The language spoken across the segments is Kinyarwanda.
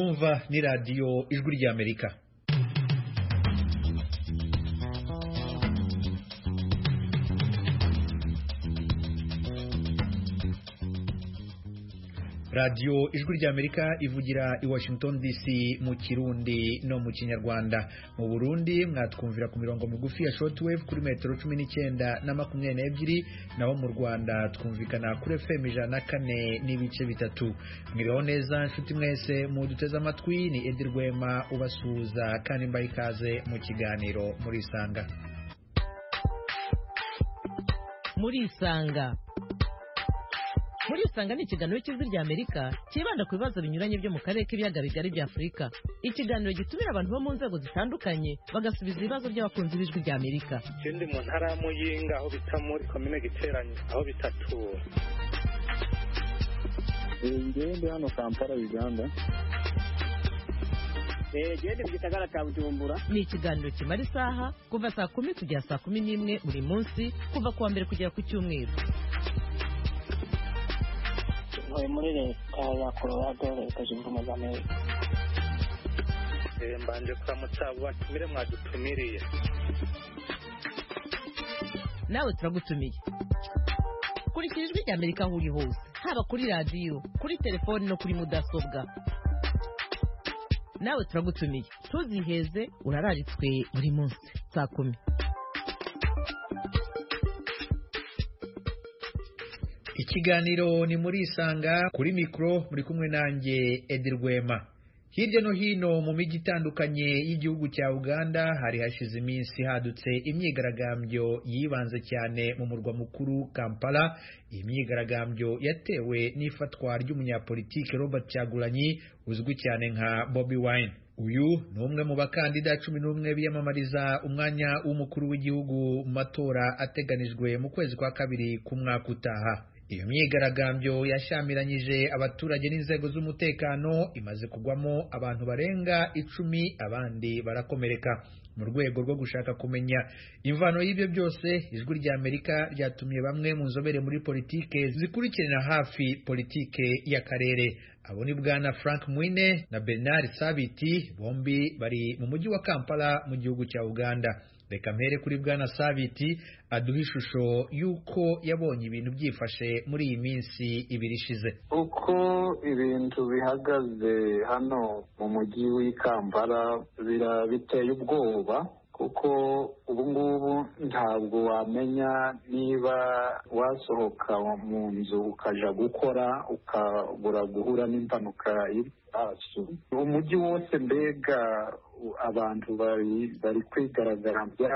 mwumva ni radiyo ijwi ry'Amerika. radiyo ijwi ry'Amerika ivugira i Washington DC mu Kirundi no mu Kinyarwanda. Mu Burundi mwatwumvira ku mirongo migufi ya shortwave kuri metero 19 na 22, naho mu Rwanda twumvikana kuri FM 104 n'ibice bitatu. Mwiriho neza nshuti mwese muduteze amatwi, ni Edi Rwema ubasuhuza kandi mbaye ikaze mu kiganiro muri Isanga. Muri Isanga ni ikiganiro cy'ijwi ry'Amerika kibanda ku bibazo binyuranye byo mu karere k'ibiyaga bigari bya Afurika. Ikiganiro gitumira abantu bo mu nzego zitandukanye bagasubiza ibibazo by'abakunzi b'ijwi ry'Amerika. Ikindi mu ntara ya Muyinga aho bita muri komine Giteranyi aho bitatura. Ngende hano Kampala Uganda. Gende mu gisagara cya Bujumbura. Ni ikiganiro kimara isaha kuva saa 10 kugera saa 11 buri munsi kuva kuwa mbere kugera ku cyumweru. Muri leta ya Colorado leta zunze ubumwe za Amerika. Mbanje kuramutsa batumire mwadutumiriye. Nawe turagutumiye. Kurikira ijwi ry'Amerika aho uri hose, haba kuri radiyo, kuri telefoni no kuri mudasobwa. Nawe turagutumiye. Tuziheze urararitswe buri munsi saa 10. Ikiganiro ni muri Isanga, kuri mikro muri kumwe nanjye Edi Rwema. Hirya no hino mu mijyi itandukanye y'igihugu cya Uganda hari hashize iminsi hadutse imyigaragambyo yibanze cyane mu murwa mukuru Kampala. Imyigaragambyo yatewe n'ifatwa ry'umunyapolitike Robert Kyagulanyi uzwi cyane nka Bobi Wine. Uyu ni umwe mu bakandida 11 biyamamariza umwanya w'umukuru w'igihugu mu matora ateganijwe mu kwezi kwa kabiri k'umwaka utaha. Iyo myigaragambyo yashamiranyije abaturage n'inzego z'umutekano, imaze kugwamo abantu barenga 10, abandi barakomereka. Mu rwego rwo gushaka kumenya imvano y'ibyo byose, ijwi ry'Amerika ryatumye bamwe mu nzobere muri politike zikurikirana hafi politike y'akarere. Abo ni bwana Frank Mwine na Bernard Sabiti, bombi bari mu mujyi wa Kampala mu gihugu cya Uganda. Reka mpere kuri bwana Sabiti aduha ishusho y'uko yabonye ibintu byifashe muri iyi minsi ibiri ishize. Uko ibintu bihagaze hano mu mujyi w'i Kampala biteye ubwoba, kuko ubu ngubu ntabwo wamenya niba wasohoka mu nzu ukaja gukora ukabura guhura n'impanuka y'abasu. Umujyi wose mbega abantu bari kwigaragambya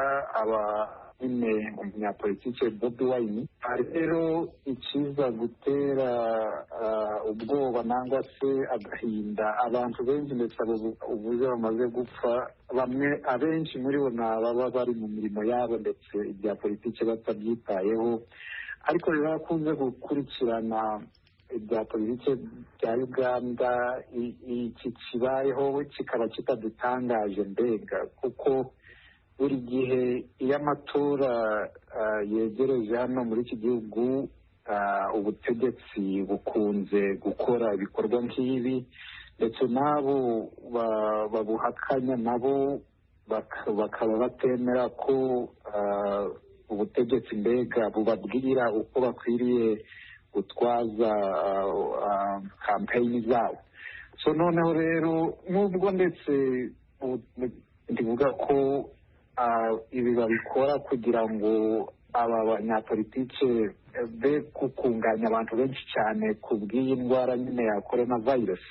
nyine umunyapolitike Bobi Wine. Rero ikiza gutera ubwoba nangwa se agahinda abantu benshi, ndetse ubuze bamaze gupfa, abenshi muri bo baba bari mu mirimo yabo ndetse ibya politike batabyitayeho. Ariko birakunze gukurikirana ibya politike bya Uganda, iki kibayeho kikaba kitadutangaje mbega, kuko buri gihe iyo amatora yegereje hano muri iki gihugu, ubutegetsi bukunze gukora ibikorwa nk'ibi, ndetse nabo babuhakanya nabo bakaba batemera ko ubutegetsi mbega bubabwira uko bakwiriye gutwaza kampeyini zabo. So noneho rero nubwo ndetse ndivuga ko ibi babikora kugira ngo aba banyapolitike be kukunganya abantu benshi cyane ku bw'iyi ndwara nyine ya coronavirus,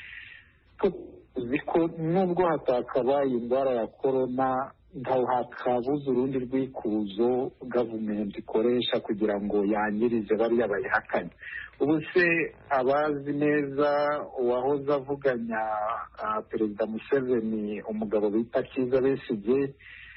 uzi ko nubwo hatakabaye indwara ya corona, ntaho hakabuze urundi rwikuzo gavumenti ikoresha kugira ngo yangirize bariya bayihakanye. Ubu se abazi neza uwahoze avuganya Perezida Museveni, umugabo bita Kizza Besigye,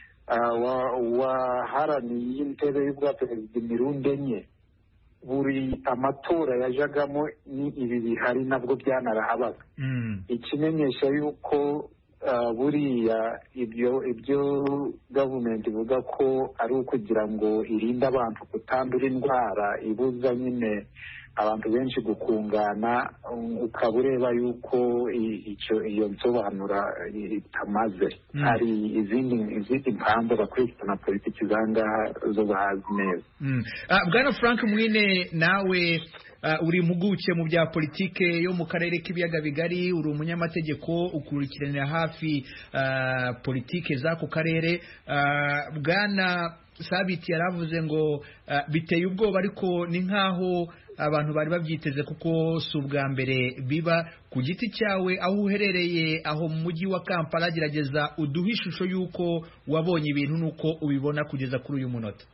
waharaniye intebe y'ubwa perezida imirundi enye, buri amatora yajagamo ni ibi bihari nabwo byanarahabaga. Ikimenyesha yuko buriya ibyo gavumenti ivuga ko ari ukugira ngo irinde abantu kutandura indwara ibuza nyine abantu benshi gukungana, ukaba ureba yuko iyo nsobanura itamaze. Hari izindi mpamvu abakurikirana politiki zangaha zo bazi neza. Bwana Frank Mwine, nawe uri impuguke mu bya politike yo mu karere k'ibiyaga bigari, uri umunyamategeko ukurikiranira hafi politike z'ako karere. Bwana Sabiti yaravuze ngo biteye ubwoba, ariko ni nkaho abantu bari babyiteze kuko si ubwa mbere biba. Ku giti cyawe aho uherereye aho mu mujyi wa Kampala, gerageza uduhe ishusho y'uko wabonye ibintu n'uko ubibona kugeza kuri uyu munota.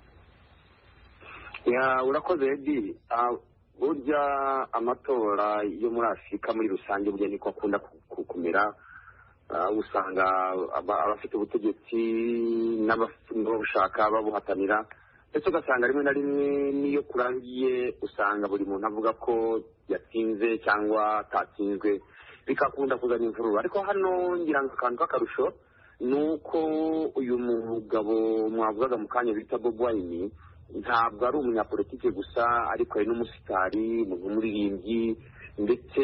Urakoze Edi. Burya amatora yo muri Afurika muri rusange burya niko akunda kumera. Usanga abafite ubutegetsi n'ababushaka babuhatanira, ndetse ugasanga rimwe na rimwe niyo kurangiye usanga buri muntu avuga ko yatsinze cyangwa atatsinzwe, bikakunda kuzana imvururu. Ariko hano ngira ngo akantu k'akarusho ni uko uyu mugabo mwavugaga mu kanya bita Bobi Wine ntabwo ari umunyapolitike gusa, ariko ari n'umusitari, umuntu w'umuririmbyi, ndetse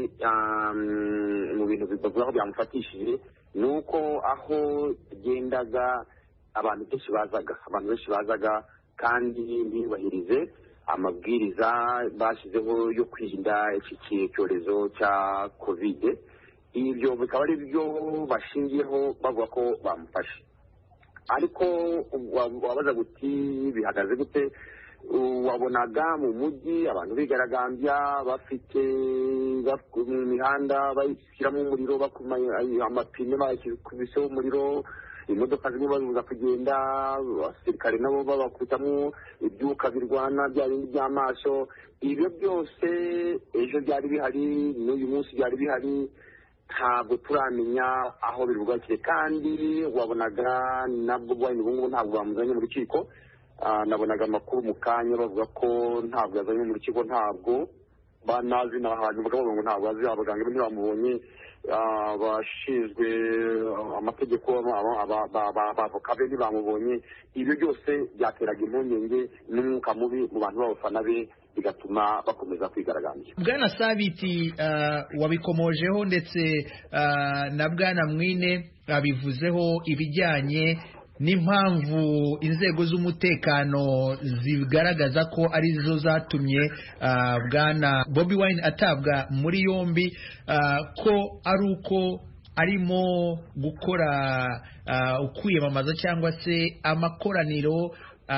mu bintu bivuga ko byamufatishije ni uko aho yagendaga abantu benshi bazaga kandi ntibahirize amabwiriza bashyizeho yo kwirinda iki cyorezo cya COVID. Ibyo bikaba ari byo bashingiyeho bavuga ko bamufashe. Ariko wabaza guti bihagaze gute? Wabonaga mu mujyi abantu bigaragambya, bafite mu mihanda bashyiramo umuriro, amapine bakubiseho umuriro, imodoka zimwe babuza kugenda, abasirikare nabo babakubitamo ibyuka birwana bya bindi by'amaso. Ibyo byose ejo byari bihari, n'uyu munsi byari bihari, ntabwo turamenya aho birugakire. Kandi wabonaga nabwo bwanye ubu ntabwo bamuzanye mu rukiko. Nabonaga amakuru mu kanya bavuga ko ntabwo yazanye mu rukiko, ntabwo banazi n'ahantu bavuga ngo ntabwo azi, abaganga ntibamubonye, abashinzwe amategeko abavoka be ntibamubonye. Ibyo byose byateraga impungenge n'umwuka mubi mu bantu b'abafana be, bigatuma bakomeza kwigaragambya. Bwana Sabiti wabikomojeho, ndetse na Bwana Mwine abivuzeho ibijyanye n'impamvu inzego z'umutekano zigaragaza ko arizo zatumye Bwana Bobi Wine atabwa muri yombi, ko ari uko arimo gukora ukwiyamamaza cyangwa se amakoraniro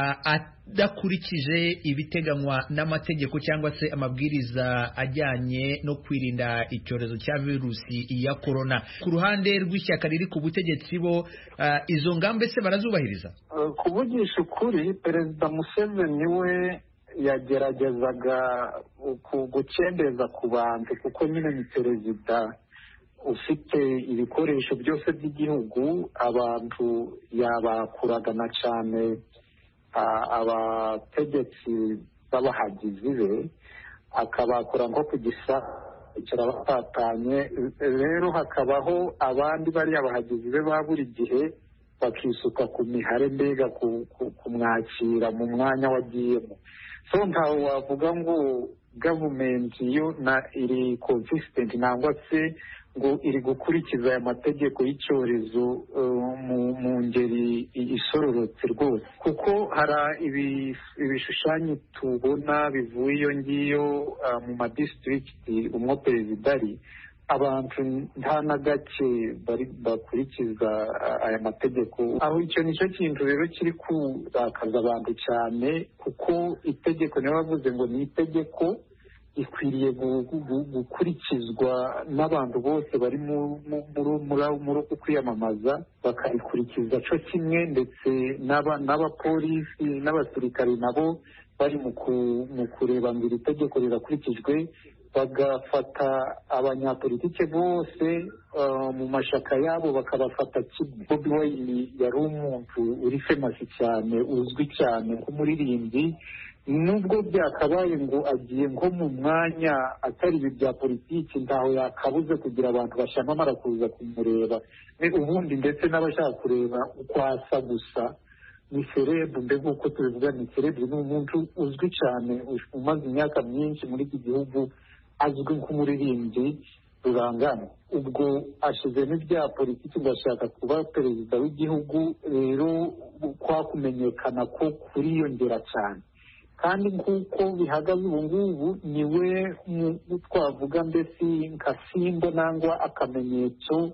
adakurikije ibiteganywa n'amategeko cyangwa se amabwiriza ajyanye no kwirinda icyorezo cya virusi ya corona. Ku ruhande rw'ishyaka riri ku butegetsi bo izo ngamba se barazubahiriza? Kuvugisha ukuri, Perezida Museveni we yageragezaga gucendeza ku bantu, kuko nyine ni perezida ufite ibikoresho byose by'igihugu. Abantu yabakuragana cyane abategetsi b'abahagizi be, akabakura nko ku gisakira batatanye. Rero hakabaho abandi bari abahagizi be ba buri gihe bakisuka ku mihare, mbega kumwakira mu mwanya wagiyemo. So ntawe wavuga ngo gavumenti yo iri consistent nangwa se ngo iri gukurikiza aya mategeko y'icyorezo mu ngeri isororotse rwose, kuko hari ibishushanyo tubona bivuye iyo ngiyo mu madistrict umwe perezida ari, abantu nta na gake bakurikiza aya mategeko. Aho icyo nicyo kintu rero kiri kurakaza abantu cyane, kuko itegeko niyo bavuze ngo ni itegeko ikwiriye gukurikizwa n'abantu bose bari muri uku kwiyamamaza, bakarikurikiza cyo kimwe, ndetse n'abapolisi n'abasirikari nabo bari mu kureba ngo iri tegeko rirakurikijwe, bagafata abanyapolitike bose mu mashyaka yabo bakabafata kimwe. Bobi Wine yari umuntu uri famasi cyane, uzwi cyane nk'umuririmbyi, nubwo byakabaye ngo agiye nko mu mwanya atari ibi bya politiki, ntaho yakabuze kugira abantu bashamamara kuza kumureba, ubundi ndetse n'abashaka kureba uko asa gusa ni serebu mbega uko tubivuga ni serebu ni umuntu uzwi cyane umaze imyaka myinshi muri iki gihugu azwi nk'umuririmbyi rurangana ubwo ashizemo ibya politiki ngashaka kuba perezida w'igihugu rero kwa kumenyekana ko kuriyongera cyane kandi nk'uko bihagaze ubu ngubu niwe twavuga mbese nka simbo nangwa akamenyetso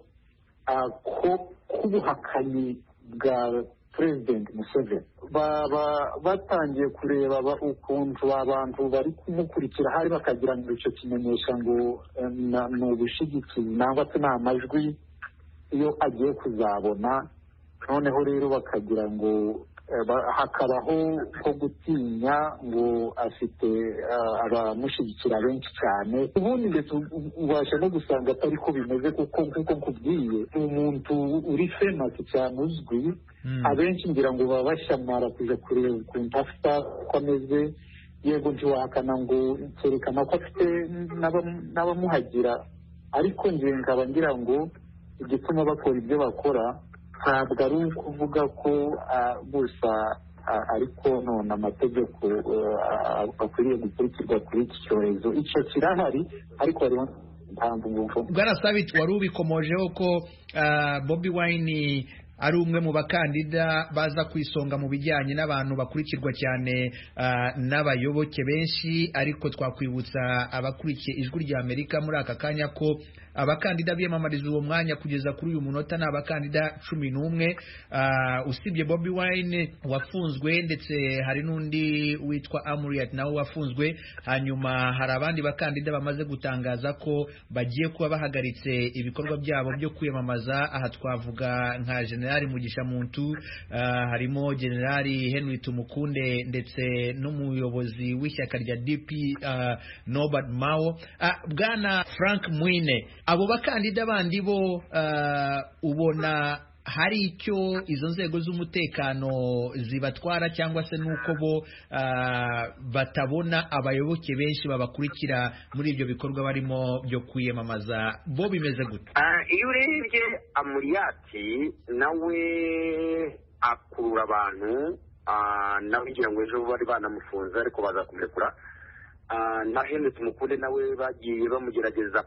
k'ubuhakanyi bwa President Museveni batangiye kureba ukuntu abantu bari kumukurikira hari bakagira ngo icyo kimenyesha ngo ni ubushigikizi nangwa se ni amajwi iyo agiye kuzabona noneho rero bakagira ngo hakabaho nko gutinya ngo afite abamushyigikira benshi cyane ubundi ndetse ubasha no gusanga atari ko bimeze kuko nk'uko nkubwiye ni umuntu uri famous cyane uzwi abenshi ngira ngo baba bashamara kuja kureba ukuntu afite ko ameze yego ntiwahakana ngo cyerekana ko afite n'abamuhagira ariko nge nkaba ngira ngo igituma bakora ibyo bakora ntabwo ari ukuvuga ko gusa ariko none amategeko akwiriye gukurikizwa kuri iki cyorezo icyo kirahari ariko hariho impamvu ngufu bwarasabit wari ubikomojeho ko Bobi Wine ari umwe mu bakandida baza kwisonga mu bijyanye n'abantu bakurikirwa cyane n'abayoboke benshi ariko twakwibutsa abakurikiye ijwi rya Amerika muri aka kanya ko abakandida biyamamariza uwo mwanya kugeza kuri uyu munota ni abakandida 11 usibye Bobi Wine wafunzwe ndetse hari n'undi witwa Amuriat nawe wafunzwe hanyuma hari abandi bakandida bamaze gutangaza ko bagiye kuba bahagaritse ibikorwa byabo byo kwiyamamaza aha twavuga nka General Mugisha Muntu harimo General Henry Tumukunde ndetse n'umuyobozi w'ishyaka rya DP Norbert Mao bwana Frank Mwine abo bakandida bandi bo ubona hari icyo izo nzego z'umutekano zibatwara cyangwa se nuko bo batabona abayoboke benshi babakurikira muri ibyo bikorwa barimo byo kwiyamamaza bo bimeze gute? Iyo urebye Amuriati nawe akurura abantu nawe ngira ngo ejo bari banamufunze ariko baza kumurekura na Henry Tumukunde nawe bagiye bamugerageza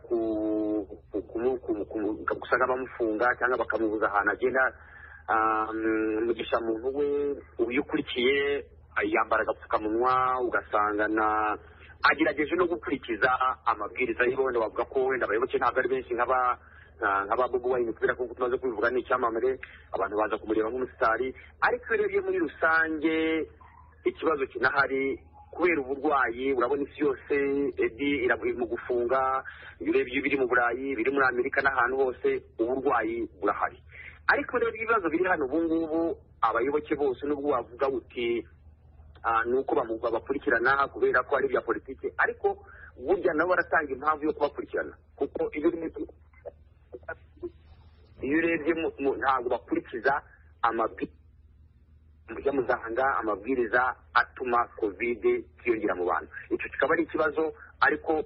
gusanga bamufunga cyangwa bakamubuza ahantu agenda Mugisha Muntu we uyukurikiye yambara agapfukamunwa ugasanga agerageje no gukurikiza amabwiriza y'ibonde bavuga ko wenda abayoboke ntabwo ari benshi nk'aba Bobi Wine kubera ko tumaze kubivuga ni icyamamare abantu baza kumureba nk'umusitari ariko urebye muri rusange ikibazo kinahari kubera uburwayi urabona isi yose iraguye mu gufunga urebye biri mu Burayi biri muri Amerika n'ahantu hose uburwayi burahari ariko rero ibibazo biri hano ubu ngubu abayoboke bose nubwo wavuga uti nuko babakurikirana kubera ko ari bya politiki ariko burya nabo baratanga impamvu yo kubakurikirana kuko iyo urebye ntabwo bakurikiza amabwiriza amabwiriza atuma covid kiyongera mu bantu icyo kikaba ari ikibazo ariko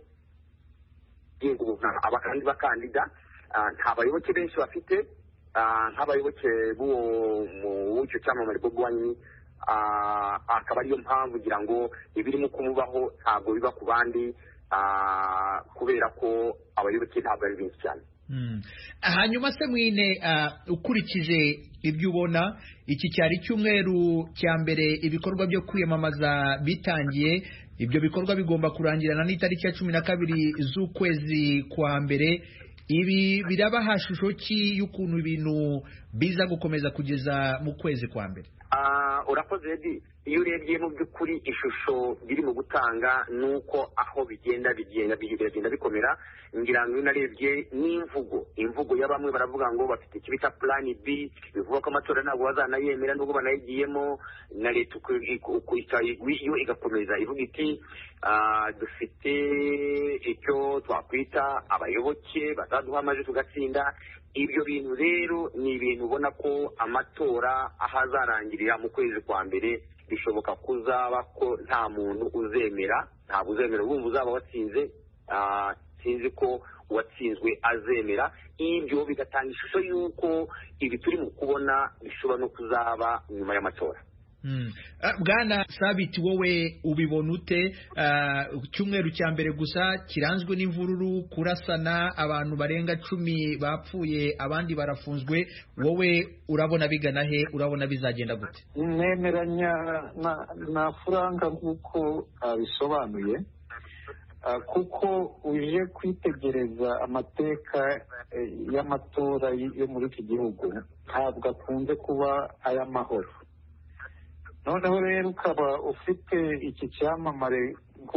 abakandi bakandida nta bayoboke benshi bafite nk'abayoboke b'icyo cyamamare Bobi Wine akaba ariyo mpamvu kugira ngo ibirimo kumubaho ntabwo biba ku bandi kubera ko abayoboke ntabwo ari benshi cyane. Hanyuma se Mwine ukurikije ibyo ubona iki cyari cyumweru cya mbere ibikorwa byo kwiyamamaza bitangiye ibyo bikorwa bigomba kurangirana n'itariki ya 12 z'ukwezi kwa mbere ibi biraba hashusho ki y'ukuntu ibintu biza gukomeza kugeza mu kwezi kwa mbere? Urakoze Edi iyo urebye mu by'ukuri ishusho biri mu gutanga nuko aho bigenda bikomera ngira ngo narebye n'imvugo ya bamwe baravuga ngo bafite ikibita plan B bivuga ko amatora ntabwo bazanayemera nubwo banayigiyemo na leta iyo igakomeza ivuga iti dufite icyo twakwita abayoboke bazaduha amajwi tugatsinda. Ibyo bintu rero ni ibintu ubona ko amatora ahazarangirira mu kwezi kwa mbere bishoboka kuzaba ko nta muntu uzemera ntabwo uzemera wumva uzaba watsinze sinzi ko uwatsinzwe azemera. Ibyo bigatanga ishusho y'uko ibi turi mu kubona bishobora no kuzaba nyuma y'amatora. Bwana Sabiti, wowe ubibona ute? Cyumweru cya mbere gusa kiranzwe n'imvururu, kurasana, abantu barenga 10 bapfuye, abandi barafunzwe. Wowe urabona bigana he? Urabona bizagenda gute? Nemeranya na Franka nk'uko bisobanuye, kuko uje kwitegereza amateka y'amatora yo muri iki gihugu ntabwo akunze kuba ay'amahoro. Noneho rero ukaba ufite iki cyamamare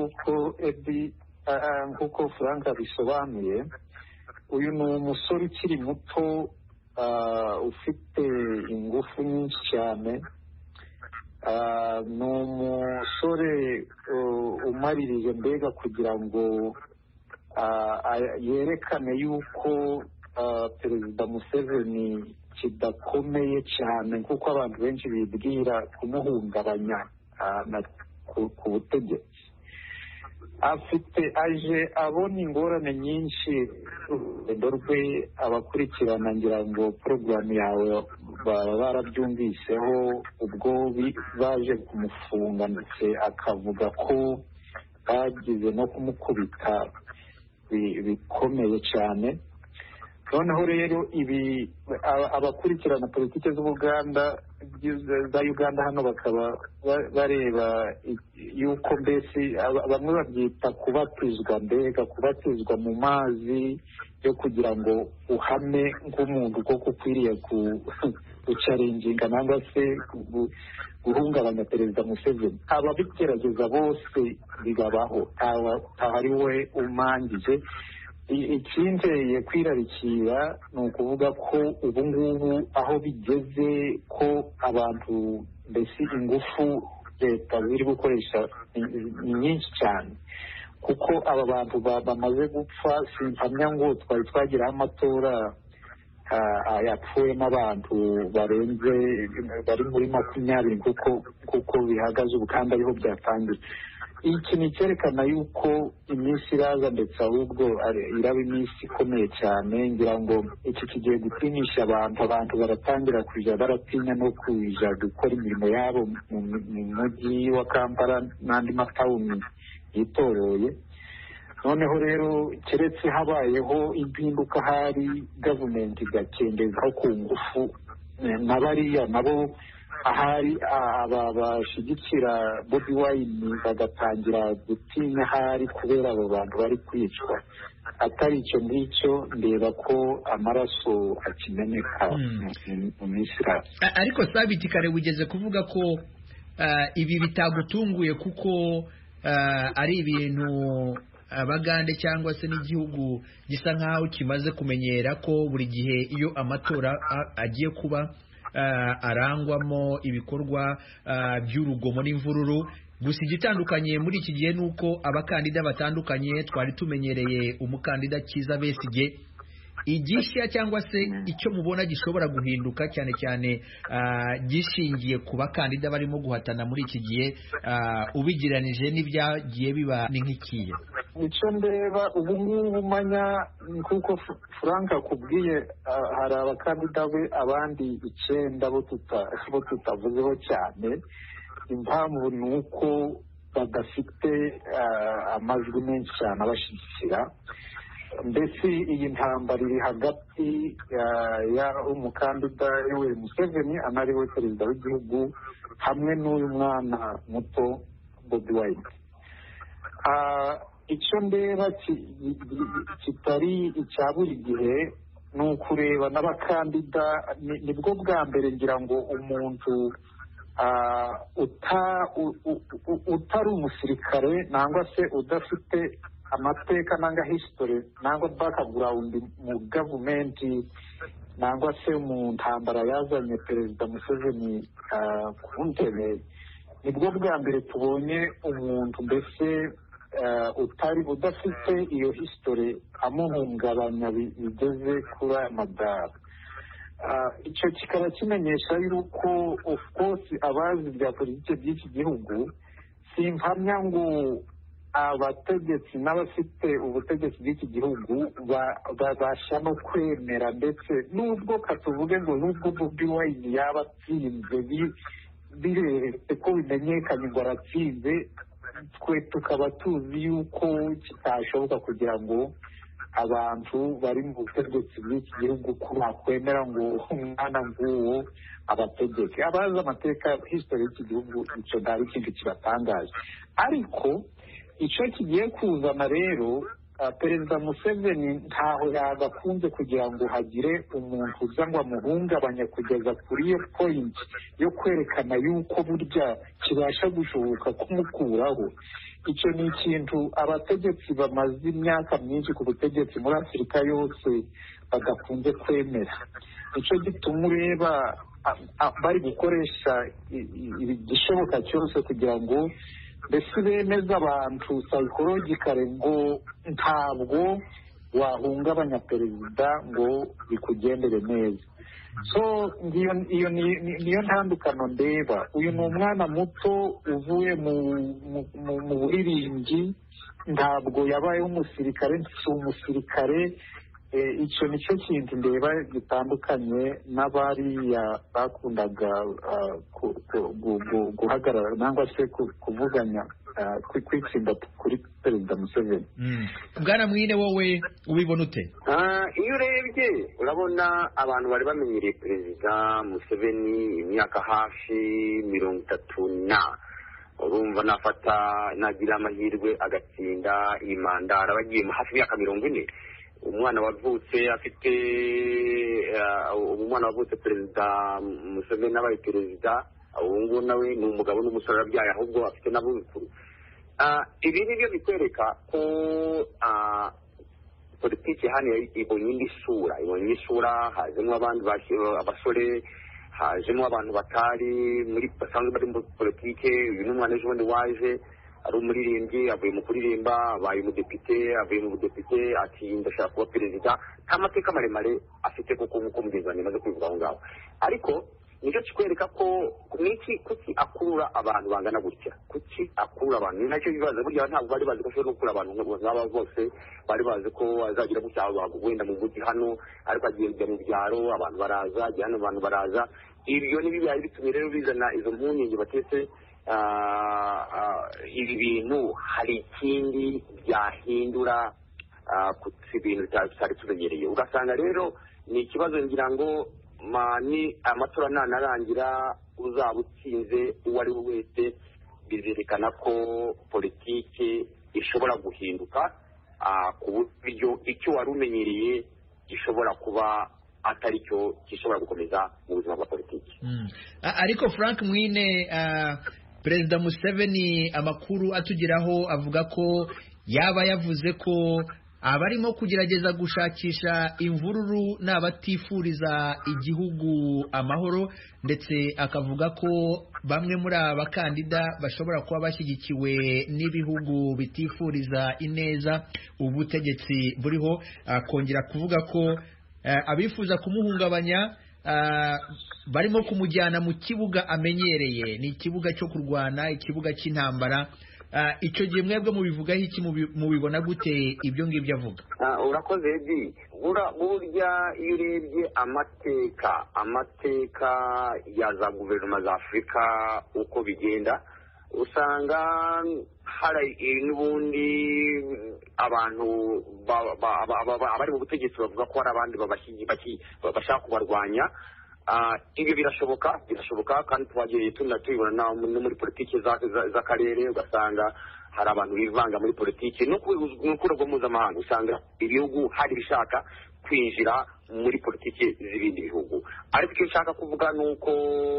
nk'uko Franka bisobanuye. Uyu ni umusore ukiri muto, ufite ingufu nyinshi cyane, ni umusore umaririje mbega kugira ngo yerekane yuko Perezida Museveni kidakomeye cyane nk'uko abantu benshi bibwira kumuhungabanya ku butegetsi. Aje abona ingorane nyinshi urugendo rwe. Abakurikirana ngira ngo porogaramu yawe baba barabyumviseho ubwo baje kumufunga, ndetse akavuga ko bagize no kumukubita bikomeye cyane. Noneho rero ibi abakurikirana politiki za Uganda hano bakaba bareba yuko mbese bamwe babyita kubatizwa mu mazi yo kugira ngo uhame nk'umuntu koko ukwiriye gucaringinga nangwa se guhungabanya Perezida Museveni. Ababigerageza bose bibabaho, ari we umangije. Ikinteye kwirarikira ni ukuvuga ko ubu ngubu aho bigeze ko abantu mbese ingufu leta ziri gukoresha ni nyinshi cyane, kuko aba bantu bamaze gupfa. Simpamya ngo twari twagiraho amatora yapfuyemo abantu bari muri 20 kuko bihagaze ubu kandi ariho byatangiye. Iki ni cyerekana yuko iminsi iraza, ndetse ahubwo iraba iminsi ikomeye cyane. Ngira ngo iki kigiye gutinyisha abantu baratangira kuja baratinya no kuja gukora imirimo yabo mu mujyi wa Kampala n'andi matawuni yitoroye. Noneho rero keretse habayeho impinduka, hari gavumenti igakendezaho ku ngufu, na bariya nabo ahari bashyigikira Bobi Wine bagatangira gutinya ahari kubera abo bantu bari kwicwa. Atari icyo ngicyo ndeba ko amaraso akimeneka mu misira. Ariko Sabiti, kare wigeze kuvuga ko ibi bitagutunguye kuko ari ibintu Abagande cyangwa se n'igihugu gisa nkaho kimaze kumenyera ko buri gihe iyo amatora agiye kuba arangwamo ibikorwa by'urugomo n'imvururu. Gusa igitandukanye muri iki gihe nuko abakandida batandukanye twari tumenyereye umukandida Kizza Besigye. Igishya cyangwa se icyo mubona gishobora guhinduka cyane cyane gishingiye ku bakandida barimo guhatana muri iki gihe, ubigiranije n'ibyagiye biba ni nk'ikiye? Icyo ndeba ubu ngubu manya kuko Frank akubwiye, hari abakandida be abandi 9 bo tutavuzeho cyane. Impamvu ni uko badafite amajwi menshi cyane abashyigikira. Mbese iyi ntambara iri hagati umukandida Yoweri Museveni anariwe perezida w'igihugu hamwe n'uyu mwana muto Bobi Wine. Icyo ndeba kitari icya buri gihe ni ukureba n'abakandida. Nibwo bwa mbere ngira ngo umuntu utari umusirikare nangwa se udafite amateka nanga history nangwa background mu government nangwa se mu ntambara yazanye Perezida Museveni ku ntebe, nibwo bwa mbere tubonye umuntu mbese udafite iyo history amuhungabanya bigeze kuri aya madara. Icyo kikaba kimenyesha yuko of course abazi bya politiki by'iki gihugu simpamya ngo abategetsi n'abafite ubutegetsi bw'iki gihugu babasha no kwemera, ndetse nubwo katuvuge ngo nubwo Bobi Wine yaba atsinze biretse ko bimenyekanye ngo aratsinze, twe tukaba tuzi yuko kitashoboka kugira ngo abantu bari mu butegetsi bw'iki gihugu ko bakwemera ngo umwana nguwo abategeke. abazi amateka history y'iki gihugu icyo ntari ikintu kibatangaje, ariko icyo kigiye kuzana rero perezida Museveni ntaho yagakunze kugira ngo hagire umuntu uza ngo amuhungabanye kugeza kuri iyo point yo kwerekana yuko burya kibasha gushoboka kumukuraho. icyo ni ikintu abategetsi bamaze imyaka myinshi ku butegetsi muri Afurika yose badakunze kwemera. nicyo gituma ureba bari gukoresha igishoboka cyose kugira ngo mbese bemeza abantu psychologically ngo ntabwo wahungabanya perezida ngo bikugendere neza. so iyo niyo ntandukano ndeba. uyu ni umwana muto uvuye mu buririmbyi, ntabwo yabayeho umusirikare, si umusirikare. icyo nicyo kintu ndeba gitandukanye n'abariya bakundaga guhagarara nangwa se kuvuganya kwitsinda kuri perezida Museveni. Bwana Mwine, wowe ubibona ute? iyo urebye urabona abantu bari bamenyereye perezida Museveni imyaka hafi 30 urumva nagira amahirwe agatsinda iyi manda, arabagiye hafi imyaka 40. umwana wavutse afite umwana wavutse perezida Museveni abaye perezida, ubu ngubu nawe ni umugabo n'umusore arabyaye, ahubwo afite n'abuzukuru. ibi ni byo bikwereka ko politiki hano ibonye indi sura, hajemo abandi abasore, hajemo abantu basanzwe bari muri politiki. uyu ni umwana ejo bundi waje ari umuririmbyi, avuye mu kuririmba abaye umudepite, avuye mu budepite ati ndashaka kuba perezida. nta mateka maremare afite kuko nk'uko mugenzi wanjye amaze kubivuga aho ngaho, ariko nicyo kikwereka ko kuki akurura abantu bangana gutya, kuki akurura abantu. ni nacyo bibaza, burya ntabwo bari bazi ko ashobora no gukurura abantu nk'aba bose, bari bazi ko azagira gutya wenda mu mujyi hano, ariko agiye kujya mu byaro abantu baraza, ajya hano abantu baraza. ibyo ni bibaye bitumye rero bizana izo mpungenge batetse ibi bintu hari ikindi byahindura ku ibintu tutari tumenyereye. ugasanga rero ni ikibazo ngira ngo ni amatora nanarangira uzaba utsinze uwo ari we wese, bizerekana ko politiki ishobora guhinduka ku buryo icyo wari umenyereye gishobora kuba atari cyo gishobora gukomeza mu buzima bwa politiki. ariko Frank Mwine, perezida Museveni amakuru atugeraho avuga ko yaba yavuze ko abarimo kugerageza gushakisha imvururu n'abatifuriza igihugu amahoro, ndetse akavuga ko bamwe muri aba bakandida bashobora kuba bashyigikiwe n'ibihugu bitifuriza ineza ubutegetsi buriho. akongera kuvuga ko abifuza kumuhungabanya barimo kumujyana mu kibuga amenyereye, ni ikibuga cyo kurwana, ikibuga cy'intambara. icyo gihe mwebwe mubivugaho iki, mubibona gute ibyo ngibyo avuga? urakoze Edi. burya iyo urebye amateka ya za guverinoma za Afurika uko bigenda, usanga hari n'ubundi abantu abari mu butegetsi bavuga ko hari abandi bashaka kubarwanya. ibyo birashoboka kandi twagiye tubibona no muri politiki z'akarere. ugasanga hari abantu bivanga muri politiki no ku rwego mpuzamahanga, usanga ibihugu hari bishaka kwinjira muri politiki z'ibindi bihugu. ariko icyo nshaka kuvuga ni uko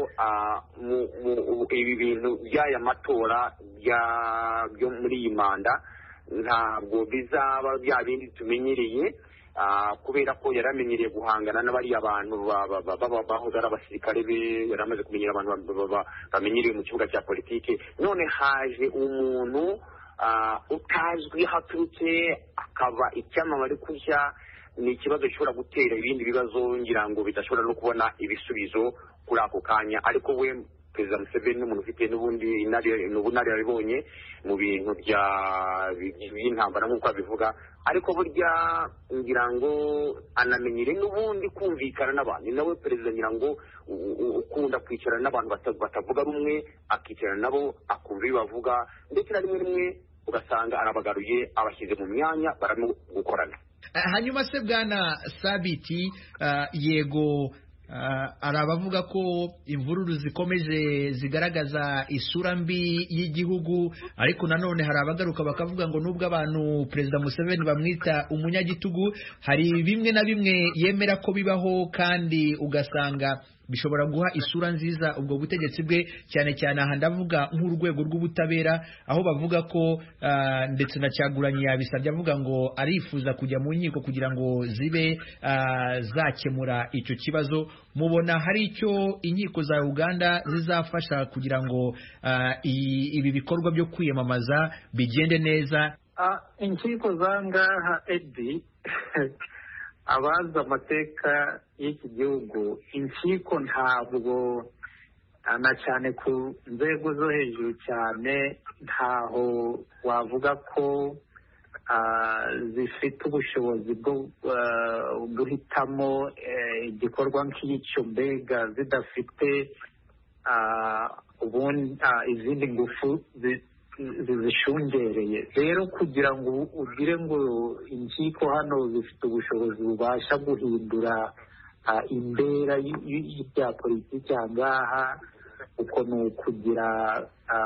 ibi bintu by'aya matora byo muri iyi manda ntabwo bizaba bya bindi tumenyereye, kubera ko yari amenyereye guhangana n'abariya abantu bahoze ari abasirikare be, yari amaze kumenyera abantu bamenyereye mu kibuga cya politiki. none haje umuntu utazwi aho aturutse akaba icyamamare kurya, ni ikibazo gishobora gutera ibindi bibazo, ngira ngo bidashobora no kubona ibisubizo kuri ako kanya. ariko we perezida Museveni n'umuntu ufite n'ubundi ubunararibonye mu bintu by'intambara nk'uko abivuga, ariko burya ngira ngo anamenyere n'ubundi kumvikana n'abantu. nawe perezida ngira ngo ukunda kwicarana n'abantu batavuga rumwe, akicarana nabo akumva ibyo bavuga, ndetse na rimwe ugasanga arabagaruye abashyize mu myanya barimo gukorana. Hanyuma se Bwana Sabiti, yego hari abavuga ko imvururu zikomeje zigaragaza isura mbi y'igihugu, ariko nanone hari abagaruka bakavuga ngo nubwo abantu perezida Museveni bamwita umunyagitugu, hari bimwe na bimwe yemera ko bibaho, kandi ugasanga bishobora guha isura nziza ubwo butegetsi bwe, cyane cyane aha ndavuga nk'urwego rw'ubutabera, aho bavuga ko ndetse na Kyagulanyi yabisabye avuga ngo arifuza kujya mu nkiko kugira ngo zibe zakemura icyo kibazo. Mubona hari icyo inkiko za Uganda zizafasha kugira ngo ibi bikorwa byo kwiyamamaza bigende neza? Inkiko zangaha Eddie abazi amateka y'iki gihugu, inkiko ntabwo na cyane ku nzego zo hejuru cyane ntaho wavuga ko zifite ubushobozi bwo guhitamo igikorwa nk'icyo, mbega zidafite izindi ngufu zizishungereye. Rero kugira ngo ugire ngo inkiko hano zifite ubushobozi bubasha guhindura imbera y'ibya politiki aha ngaha, uko ni ukugira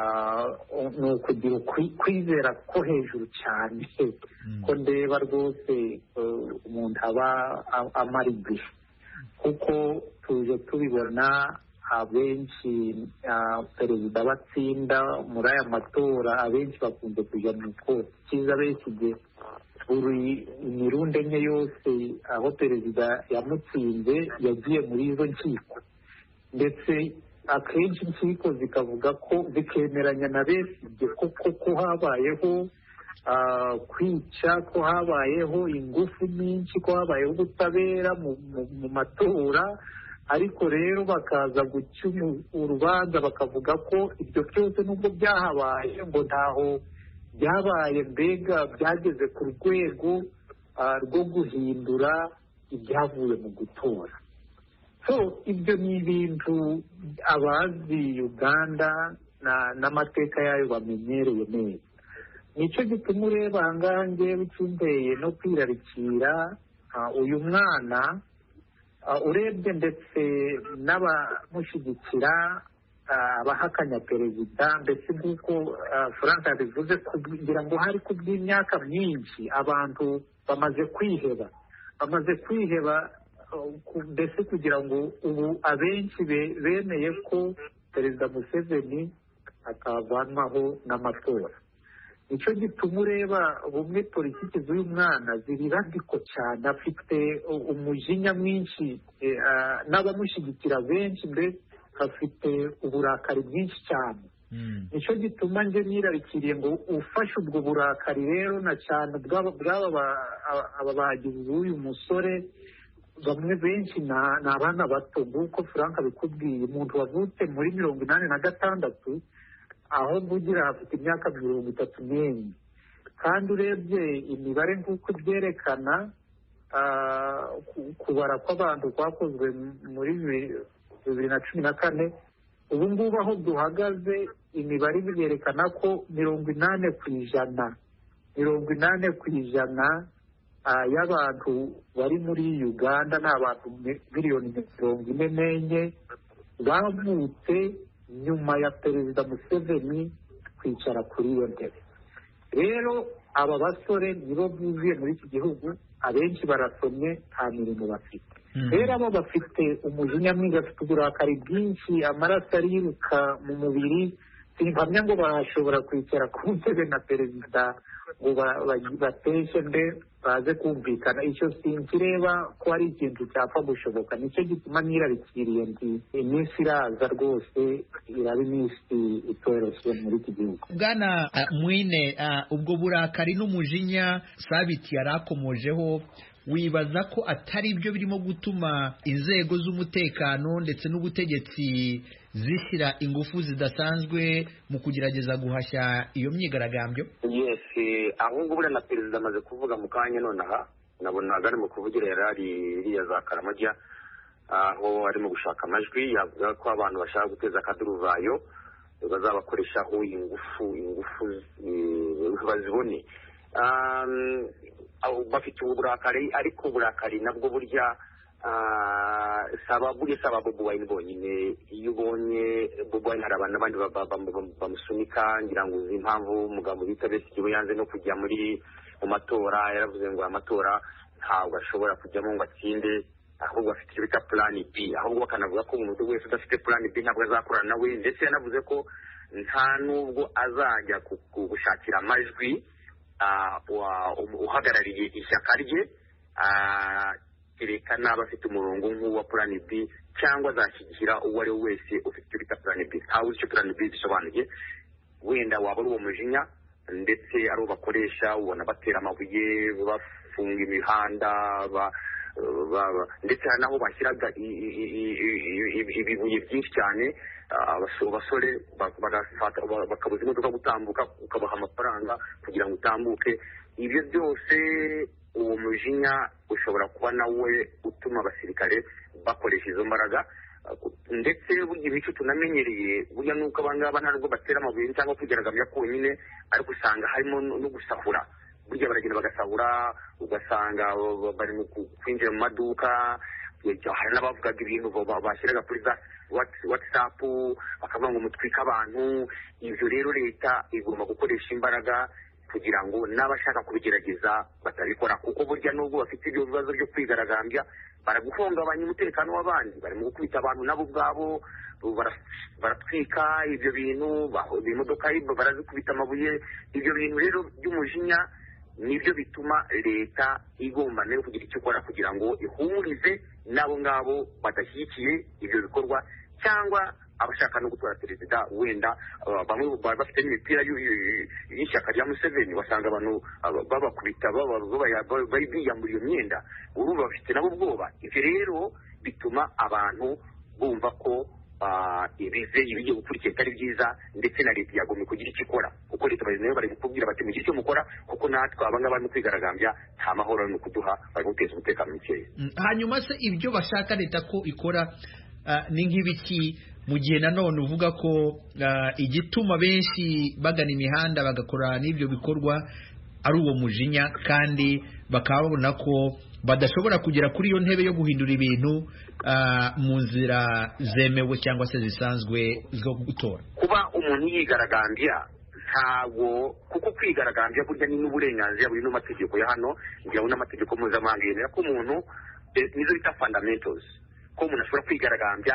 kwizera ko hejuru cyane, ko ndeba rwose umuntu aba amara igihe, kuko tuje tubibona abenshi perezida batsinda muri aya matora, abenshi bakunze kujya mu ikoti. Cyiza benshi igihe buri imirundi enye yose aho perezida yamutsinze yagiye muri izo nkiko, ndetse akenshi inkiko zikavuga ko zikemeranya na Besigye ko habayeho kwica, ko habayeho ingufu nyinshi, ko habayeho ubutabera mu matora, ariko rero bakaza guca urubanza bakavuga ko ibyo byose nubwo byahabaye ngo ntaho byabaye, mbega byageze ku rwego rwo guhindura ibyavuye mu gutora. So ibyo ni ibintu abazi Uganda n'amateka yayo bamenyereye neza. Nicyo gituma ureba aha ngaha ngewe icyinteye no kwirarikira uyu mwana, urebye ndetse n'abamushyigikira abahakanya perezida, ndetse nk'uko Frank yabivuze, kugira ngo hari ku bw'imyaka myinshi abantu bamaze kwiheba mbese kugira ngo ubu abenshi bemeye ko perezida Museveni atavanwaho n'amatora. Nicyo gituma ureba bumwe politiki z'uyu mwana ziri radiko cyane, afite umujinya mwinshi, n'abamushyigikira benshi mbese afite uburakari bwinshi cyane. Nicyo gituma nje nirarikiriye ngo ufashe ubwo burakari rero na cyane aba bagize uyu musore, bamwe benshi ni abana bato, nk'uko Frank abikubwiye, umuntu wavutse muri 86 aho mvugira afite imyaka 34, kandi urebye imibare nk'uko ibyerekana, kubara kw'abantu kwakozwe muri 2014, ubu ngubu aho duhagaze imibare byerekana ko 80% y'abantu bari muri Uganda ni abantu miliyoni 44 bavutse nyuma ya perezida Museveni kwicara kuri iyo ntebe. Rero aba basore nibo buzuye muri iki gihugu, abenshi barasomye, nta mirimo bafite. Rero abo bafite umujinya mwinshi, bafite uburakari bwinshi, amaraso ariruka mu mubiri, simpamya ngo bashobora kwicara ku ntebe na perezida ngo bateshe mbe baze kumvikana. Icyo sinkireba ko ari ikintu cyapfa gushoboka. Nicyo gituma nirarikiriye nti iminsi iraza rwose, iraba iminsi itoroshye muri iki gihugu. Bwana Mwine, ubwo burakari n'umujinya Sabiti yarakomojeho, wibaza ko atari byo birimo gutuma inzego z'umutekano ndetse n'ubutegetsi zishyira ingufu zidasanzwe mu kugerageza guhashya iyo myigaragambyo? Yes, ahubwo na perezida amaze kuvuga mu kanya nonaha nabonaga ari mu kuvugira yarari iriya za Karamajya aho arimo gushaka amajwi yavuga ko abantu bashaka guteza akaduruvayo bazabakoreshaho ingufu bazibone. Bafite uburakari ariko uburakari nabwo burya saba Bobi Wine bonyine. Iyo ubonye Bobi Wine hari abantu n'abandi bamusunika, ngira ngo uzi impamvu umugabo bita Besigye yanze no kujya mu matora. Yaravuze ngo amatora ntabwo ashobora kujyamo ngo atsinde, ahubwo afite icyo bita plan B. Ahubwo bakanavuga ko umuntu wese udafite plan B ntabwo azakorana nawe, ndetse yanavuze ko nta nubwo azajya gushakira amajwi uhagarariye ishyaka rye kereka n'aba afite umurongo nk'uwa plan B, cyangwa azashyigikira uwo ari we wese ufite icyo bita plan B. ntawe uzi icyo plan B bisobanuye. Wenda waba ari uwo mujinya, ndetse ari uwo bakoresha ubona batera amabuye, bafunga imihanda, ndetse hari n'aho bashyiraga ibibuye byinshi cyane. Abasore bakabuza imodoka gutambuka, ukabaha amafaranga kugira ngo utambuke. Ibyo byose uwo mujinya ushobora kuba nawe utuma abasirikare bakoresha izo mbaraga. Ndetse burya ibice tunamenyereye burya nuko abangaba ntabwo batera amabuye cyangwa kwigaragambya konyine, ariko usanga harimo no gusahura. Burya baragenda bagasahura, ugasanga bari mu kwinjira mu maduka. Hari n'abavugaga ibintu bashyiraga kuri za WhatsApp bakavuga ngo mutwika abantu. Ibyo rero leta igomba gukoresha imbaraga kugira ngo n'abashaka kubigerageza batabikora, kuko burya nubwo bafite ibyo bibazo byo kwigaragambya baraguhungabanya umutekano w'abandi, barimo gukubita abantu nabo ubwabo, baratwika ibyo bintu, imodoka barazikubita amabuye. Ibyo bintu rero by'umujinya nibyo bituma leta igomba nayo kugira icyo ikora kugira ngo ihumurize n'abo ngabo badashyigikiye ibyo bikorwa, cyangwa abashaka no gutora perezida. Wenda bamwe bafite n'imipira y'ishyaka rya Museveni, wasanga abantu babakubita biyambura iyo myenda, urumva bafite nabo ubwoba. Ibyo rero bituma abantu bumva ko ibigiye gukurikira atari byiza, ndetse na leta yagomba kugira icyo ikora, kuko leta nayo bari kubwira bati mugire icyo mukora, kuko natwe abangaba barimo kwigaragambya nta mahoro no kuduha, bari guteza umutekano mukeya. Hanyuma se ibyo bashaka leta ko ikora ni nk'ibiki, mu gihe nanone uvuga ko igituma benshi bagana imihanda bagakora n'ibyo bikorwa ari uwo mujinya, kandi bakaba babona ko badashobora kugera kuri iyo ntebe yo guhindura ibintu mu nzira zemewe cyangwa se zisanzwe zo gutora? Kuba umuntu yigaragambya ntabwo, kuko kwigaragambya burya ni n'uburenganzira buri n'amategeko ya hano, ngira ngo n'amategeko mpuzamahanga yemera ko umuntu nizo bita fundamentals, ko umuntu ashobora kwigaragambya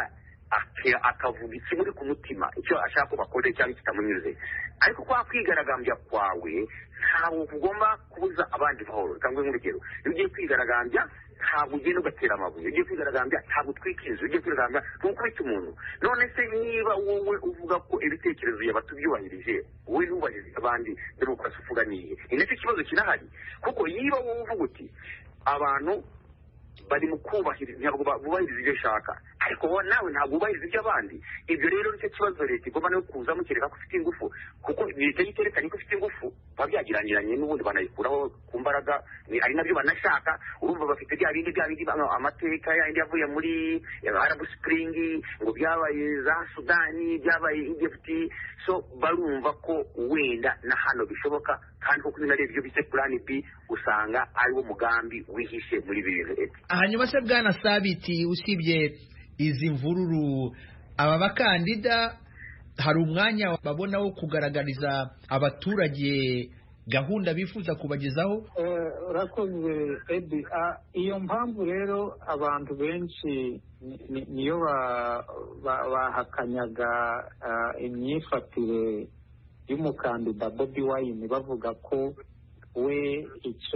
akavuga ikimuri ku mutima, icyo ashaka ko bakore cyangwa kitamunyuze. Ariko kwa kwigaragambya kwawe ntabwo ugomba kubuza abandi mahoro. Cyangwa nk'urugero, iyo ugiye kwigaragambya ntabwo ugenda ugatera amabuye, ugiye kwigaragambya ntabwo utwika inzu, ugiye kwigaragambya ntukubita umuntu. None se niba wowe uvuga ko ibitekerezo yabatubyubahirije, wowe ntubahirize abandi, demokarasi uvuga niye, ni nacyo kibazo kirahari. Kuko niba wowe uvuga uti abantu bari mu kubahiriza, ntabwo bubahiriza ibyo ushaka, ariko wowe nawe ntabwo ubahiriza iby'abandi. Ibyo rero nicyo kibazo leta igomba no kuza mukereka ko ufite ingufu, kuko leta yiterekanye ko ufite ingufu baba byagirangiranye n'ubundi banayikuraho ku mbaraga, ari nabyo banashaka. Urumva bafite bya bindi amateka yandi yavuye muri Arab Spring, ngo byabaye za Sudani, byabaye Egypt, so barumva ko wenda na hano bishoboka, kandi kuko narebye ibyo bise plan B usanga ari wo mugambi wihishe muri bintu. Hanyuma se Bwana Sabiti, usibye izi mvururu, aba bakandida hari umwanya babona wo kugaragariza abaturage gahunda bifuza kubagezaho? Urakoze Edi. Iyo mpamvu rero abantu benshi niyo bahakanyaga imyifatire y'umukandida Bobi Wine, bavuga ko we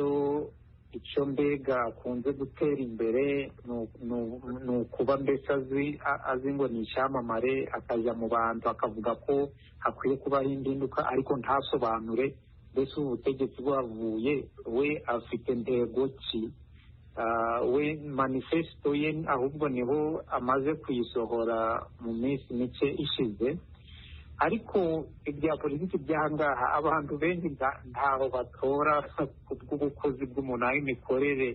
icyo mbega akunze gutera imbere ni ukuba mbese azi ngo ni icyamamare, akajya mu bantu akavuga ko hakwiye kubaho impinduka, ariko ntasobanure mbese ubu butegetsi bwavuye we afite intego ki we manifesto ye ahubwo niho amaze kuyisohora mu minsi mike ishize. Ariko ibya politiki byangaha abantu benshi ntaho batora kubw'ubukozi bw'umuntu aho imikorere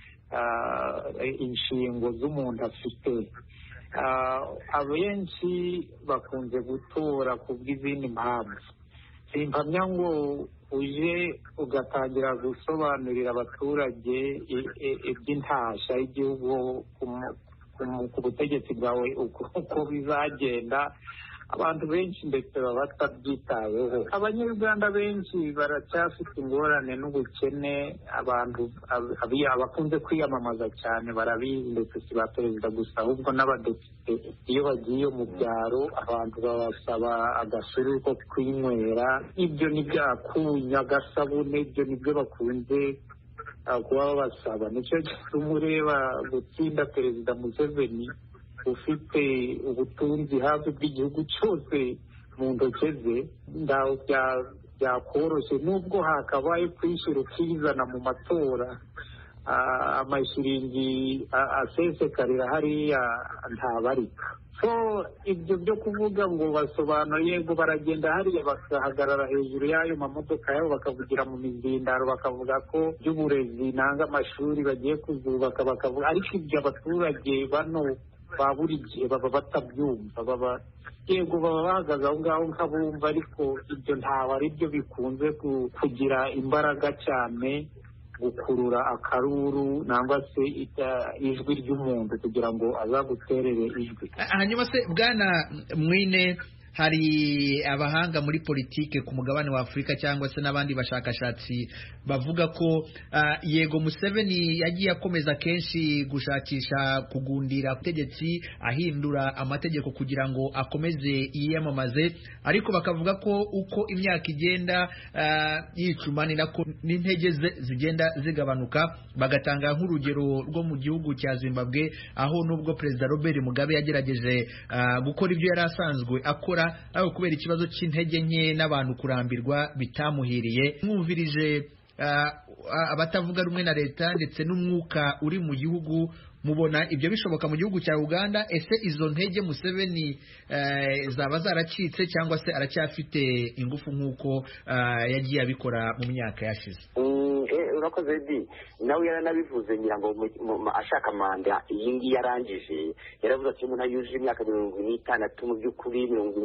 inshingo z'umuntu afite. Abenshi bakunze gutora kubw'izindi mpamvu. Simpamya ngo uje ugatangira gusobanurira abaturage iby'intashya y'igihugu ku butegetsi bwawe uko bizagenda. Abantu benshi ndetse baba batabyitayeho. Abanyarwanda benshi baracyafite ingorane n'ubukene. Abantu abakunze kwiyamamaza cyane barabizi, ndetse si ba perezida gusa ahubwo n'abadepite. Iyo bagiye mu byaro abantu babasaba agasuru ko kwinywera, ibyo ni byakunya, agasabune, ibyo nibyo bakunze kuba babasaba. Nicyo gituma ureba gutsinda Perezida Museveni ufite ubutunzi hafi bw'igihugu cyose mu ntoki ze, ndaho byakoroshye. Nubwo hakabaye kwishyura ukizana mu matora, amashiringi asesekarira hariya ntabarika. So ibyo byo kuvuga ngo basobanuye ngo baragenda hariya bagahagarara hejuru y'ayo mamodoka yabo bakavugira mu mizindaro bakavuga ko by'uburezi nanga amashuri bagiye kuzubaka, bakavuga ariko ibyo abaturage bano ba buri gihe baba batabyumva. Yego baba bahagaze aho ngaho nk'abumva, ariko ibyo ntawe ari byo bikunze kugira imbaraga cyane, gukurura akaruru nangwa se ijwi ry'umuntu kugira ngo azaguterere ijwi. Hanyuma se Bwana Mwine, hari abahanga muri politike ku mugabane wa Afurika cyangwa se n'abandi bashakashatsi bavuga ko yego Museveni yagiye akomeza kenshi gushakisha kugundira ubutegetsi, ahindura amategeko kugira ngo akomeze yiyamamaze, ariko bakavuga ko uko imyaka igenda yicuma ni nako n'intege zigenda zigabanuka. Bagatanga nk'urugero rwo mu gihugu cya Zimbabwe, aho nubwo Perezida Robert Mugabe yagerageje gukora ibyo yari asanzwe akora, ariko kubera ikibazo cy'intege nke n'abantu kurambirwa bitamuhiriye. Mwumvirije abatavuga rumwe na leta ndetse n'umwuka uri mu gihugu, mubona ibyo bishoboka mu gihugu cya Uganda? Ese izo ntege Museveni zaba zaracitse cyangwa se aracyafite ingufu nk'uko yagiye abikora mu myaka yashize? Urakoze Di, nawe yaranabivuze ngira ngo ashaka manda iyi ngiyi yarangije, yaravuze ati umuntu yujuje imyaka 56 mu by'ukuri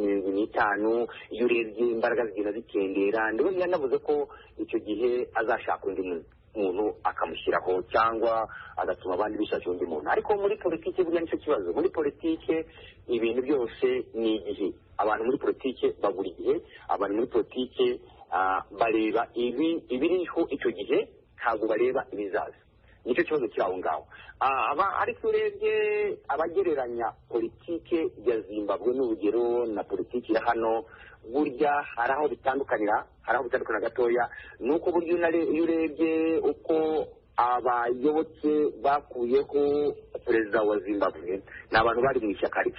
75, iyo urebye imbaraga zigenda zikendera. Ndabona yanavuze ko icyo gihe azashaka undi muntu akamushyiraho cyangwa agatuma abandi bishakira undi muntu. Ariko muri politike burya nicyo kibazo. Muri politike ibintu byose ni igihe. Abantu muri politike babura igihe, abantu muri politike bareba ibiriho icyo gihe, ntabwo bareba ibizaza. Nicyo kibazo kiri aho ngaho. Ariko urebye abagereranya politike ya Zimbabwe n'urugero na politike ya hano, burya hari aho bitandukanira gatoya. Nuko burya iyo urebye uko abayoboke bakuyeho perezida wa Zimbabwe, ni abantu bari mu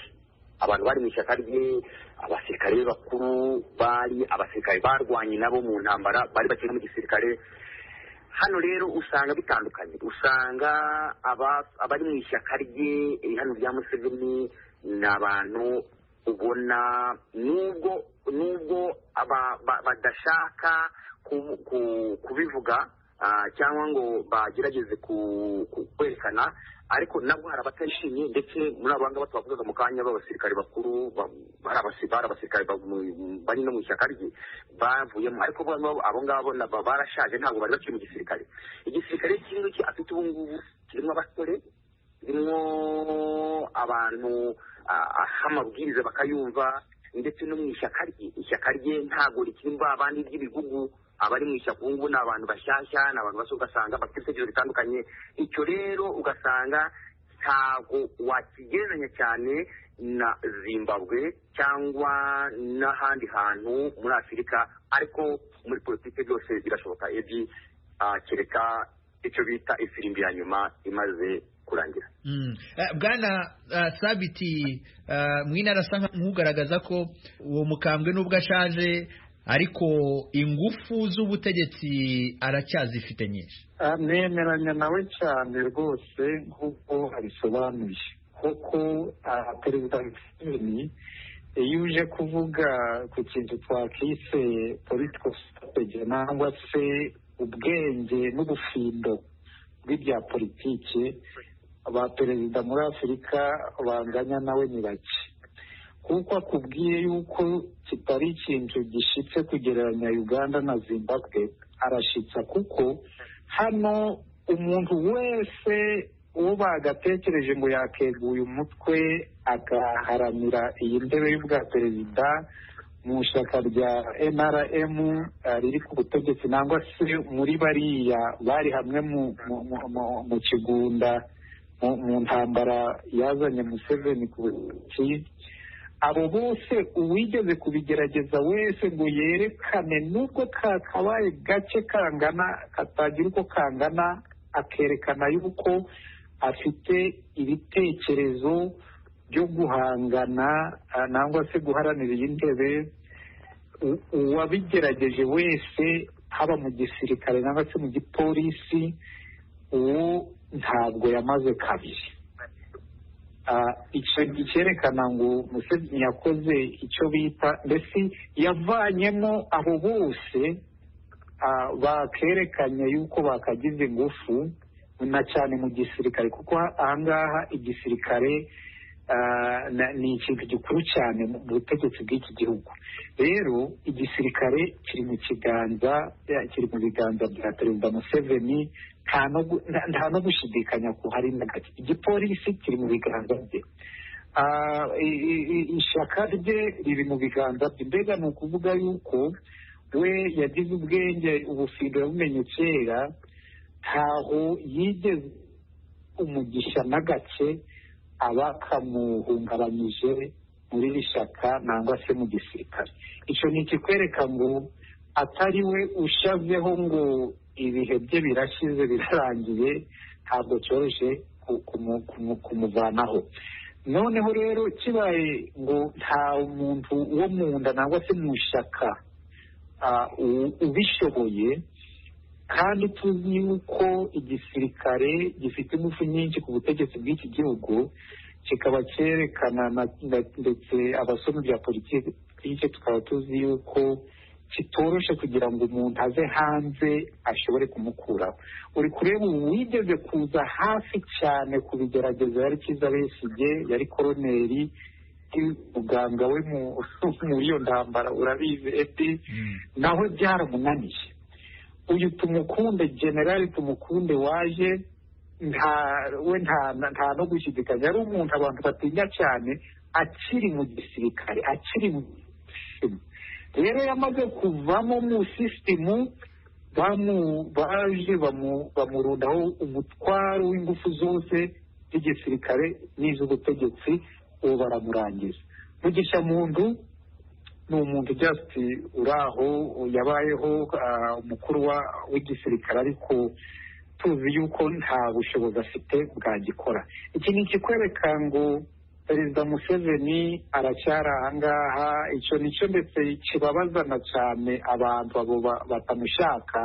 ishyaka rye, abasirikare bakuru, bari abasirikare barwanye nabo mu ntambara, bari bakiri mu gisirikare. Hano rero usanga bitandukanye, usanga abari mu ishyaka rye hano rya Museveni ni abantu ubona nubwo badashaka kubivuga cyangwa ngo bagerageze kwerekana, ariko nabwo hari abatayishimye. Ndetse muri abo ngabo twavugaga mu kanya b'abasirikare bakuru, hari abasirikare bari no mu ishyaka rye bavuyemo, ariko abo ngabo barashaje, ntabwo bari bakiri mu gisirikare. Igisirikare kimwe afite ubu ngubu kirimo abasore, kirimo abantu amabwiriza bakayumva, ndetse no mu ishyaka rye ntabwo rikiri abandi ry'ibigugu. Abari mu ishyaka ubu ni abantu bashyashya, ni abantu bashya, ugasanga bafite ibitekerezo bitandukanye. Icyo rero ugasanga ntabwo wakigereranya cyane na Zimbabwe cyangwa n'ahandi hantu muri Afurika, ariko muri politiki byose birashoboka ebi, kereka icyo bita ifirimbi ya nyuma imaze kurangira. Bwana Sabiti, Mwine arasa nk'ugaragaza ko uwo mukambwe nubwo ashaje ariko ingufu z'ubutegetsi aracyazifite nyinshi. Nemeranya nawe cyane rwose nk'uko abisobanuye kuko perezida Museveni iyo uje kuvuga ku kintu twakise political strategy nangwa se ubwenge n'ubufindo bw'ibya politiki abaperezida muri Afurika banganya nawe ni bake kuko akubwiye yuko kitari ikintu gishitse kugereranya Uganda na Zimbabwe arashitsa kuko hano umuntu wese uwo bagatekereje ngo yakeguye umutwe agaharanira iyi ntebe y'ubwa perezida mu ishyaka rya NRM riri ku butegetsi nangwa se muri bariya bari hamwe mu kigunda mu ntambara yazanye Museveni ku butegetsi abo bose uwigeze kubigerageza wese ngo yerekane nubwo kakabaye gake kangana katagira uko kangana akerekana yuko afite ibitekerezo byo guhangana nangwa se guharanira iyi ntebe uwabigerageje wese haba mu gisirikare nangwa se mu gipolisi uwo ntabwo yamaze kabiri icyo cyerekana ngo Museveni yakoze icyo bita mbese yavanyemo abo bose bakerekanye yuko bakagize ingufu na cyane mu gisirikare kuko ahangaha igisirikare ni ikintu gikuru cyane mu butegetsi bw'iki gihugu rero igisirikare kiri mu biganza bya perezida Museveni nta no gushidikanya ko hari na gake igipolisi kiri mu biganza bye ishyaka rye riri mu biganza bye mbega ni ukuvuga yuko we yagize ubwenge ubufindo yabumenye kera ntaho yigeze umugisha na gake abakamuhungabanyije muri iri shyaka nangwa se mu gisirikare icyo ni ikikwereka ngo atari we ushazeho ngo ibihe bye birashize birarangiye ntabwo cyoroshye kumuvanaho noneho rero kibaye ngo nta muntu wo mu nda nangwa se mu ishyaka ubishoboye kandi tuzi yuko igisirikare gifite ingufu nyinshi ku butegetsi bw'iki gihugu kikaba cyerekana ndetse abasoma bya politiki tukaba tuzi yuko kitoroshe kugira ngo umuntu aze hanze ashobore kumukuraho uri kureba ubu wigeze kuza hafi cyane kubigerageza yari Kiza Besigye yari koroneri muganga we muri iyo ntambara urabizi eti nawe byaramunaniye uyu tumukunde generali tumukunde waje nta no gushidikanya ari umuntu abantu batinya cyane akiri mu gisirikare akiri mu sisitemu rero yamaze kuvamo mu sisitemu baje bamurundaho umutwaro w'ingufu zose z'igisirikare n'iz'ubutegetsi uwo baramurangiza mugisha muntu ni umuntu just uraho yabayeho umukuru w'igisirikare ariko tuzi yuko nta bushobozi afite bwagikora iki ni ikikwereka ngo perezida Museveni aracyari ahangaha icyo nicyo ndetse kibabazana cyane abantu abo batamushaka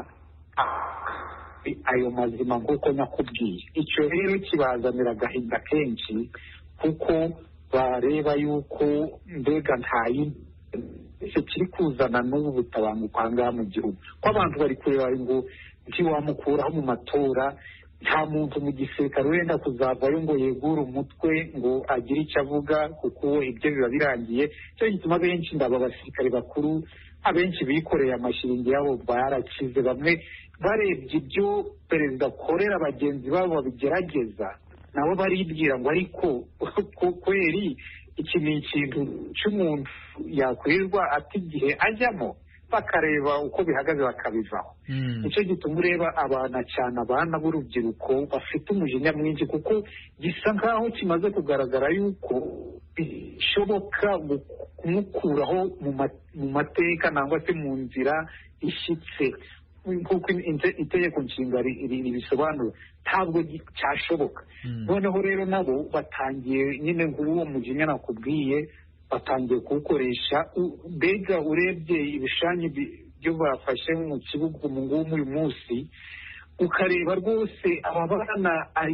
ayo mazima nk'uko nyakubwiye icyo rero kibazanira agahinda kenshi kuko bareba yuko mbega icyo kiri kuzana n'ubu butabanguka ahangaha mu gihugu ko abantu bari kureba ngo ntiwamukuraho mu matora nta muntu mu gisirikare wenda kuzavayo ngo yegure umutwe ngo agire icyo avuga kuko ibyo biba birangiye cyo gituma benshi ndaba abasirikare bakuru abenshi bikoreye amashiringi yabo barakize bamwe barebye ibyo perezida akorera bagenzi babo babigerageza nabo baribwira ngo ariko kweri iki ni ikintu cy'umuntu yakwirirwa ati igihe ajyamo bakareba uko bihagaze bakabivaho nicyo gituma ureba abana b'urubyiruko bafite umujinya mwinshi kuko gisa nk'aho kimaze kugaragara yuko bishoboka kumukuraho mu mateka nangwa se mu nzira ishyitse nk'uko itegeko nshinga ribisobanura ntabwo cyashoboka noneho rero nabo batangiye nyine nk'uwo mujinya nakubwiye batangiye kuwukoresha. Mbega urebye ibishanye byo bafashe mu kibuga uyu munsi, ukareba rwose aba bana ari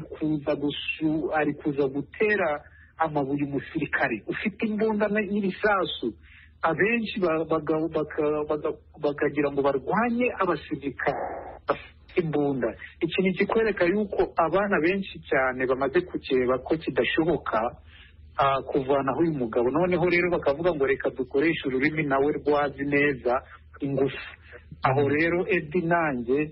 kuza gutera amabuye umusirikare ufite imbunda n'ibisasu, abenshi bakagira ngo barwanye abasirikare bafite imbunda. iki ni ikikwereka yuko abana benshi cyane bamaze kukireba ko kidashoboka kuvanaho uyu mugabo. Noneho rero bakavuga ngo reka dukoreshe ururimi nawe rwazi neza ingufu. Aho rero Edi nanjye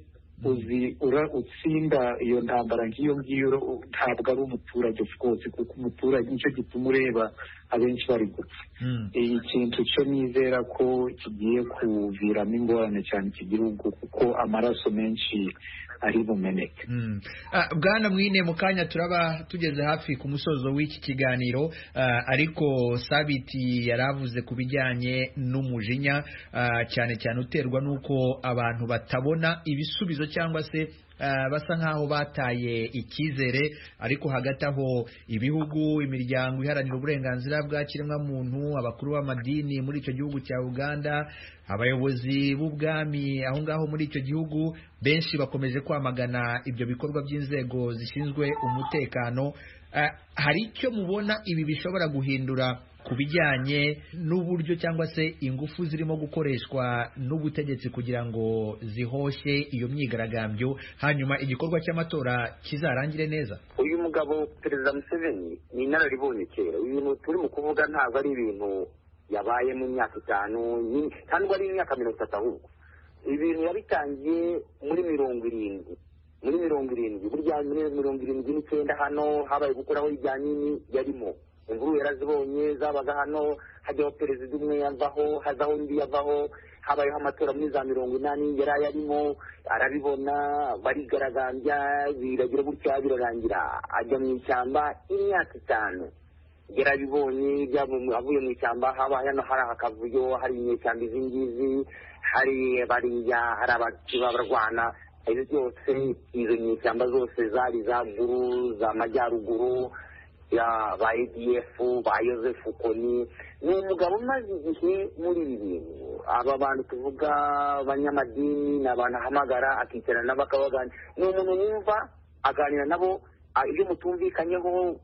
utsinda iyo ntambara nk'iyo ngiyo ntabwo ari umuturage of course, kuko umuturage nicyo gituma ureba abenshi bari gupfa. Iyi kintu cyo nizera ko kigiye kuviramo ingorane cyane iki gihugu, kuko amaraso menshi ari bumeneke. Bwana Mwine, mu kanya turaba tugeze hafi ku musozo w'iki kiganiro, ariko Sabiti yaravuze ku bijyanye n'umujinya cyane cyane uterwa n'uko abantu batabona ibisubizo cyangwa se basa nkaho bataye icyizere. Ariko hagati aho ibihugu, imiryango iharanira uburenganzira bwa kiremwamuntu, abakuru b'amadini muri icyo gihugu cya Uganda, abayobozi b'ubwami aho ngaho muri icyo gihugu, benshi bakomeje kwamagana ibyo bikorwa by'inzego zishinzwe umutekano. Hari icyo mubona ibi bishobora guhindura ku bijyanye n'uburyo cyangwa se ingufu zirimo gukoreshwa n'ubutegetsi kugira ngo zihoshye iyo myigaragambyo, hanyuma igikorwa cy'amatora kizarangire neza? Uyu mugabo Perezida Museveni ni inararibonye kera. Ibintu turi mu kuvuga ntabwo ari ibintu yabaye mu myaka 5 kandi ari imyaka 30 ahubwo. Ibintu yabitangiye muri 70 burya muri 79 hano habaye gukuraho ijyanini yarimo imvuru yarazibonye zabaga hano, hajyaho perezida umwe yavaho, hazaho undi yavaho, habayeho amatora muri za 80 yari arimo arabibona, barigaragambya biragira gutya birarangira, ajya mu ishyamba imyaka 5 yarabibonye. Avuye mu ishyamba habaye hano hari akavuyo, hari inyeshyamba izingizi, hari bariya, hari abarwana. Izo byose, izo nyeshyamba zose zari za Guru, za Majyaruguru, ya ba ADF, ba Joseph Kony. Ni umugabo umaze igihe muri ibi bintu. Aba bantu tuvuga abanyamadini ni abantu ahamagara akicarana nabo akabagana. Ni umuntu wumva aganira nabo, ibyo mutumvikanyeho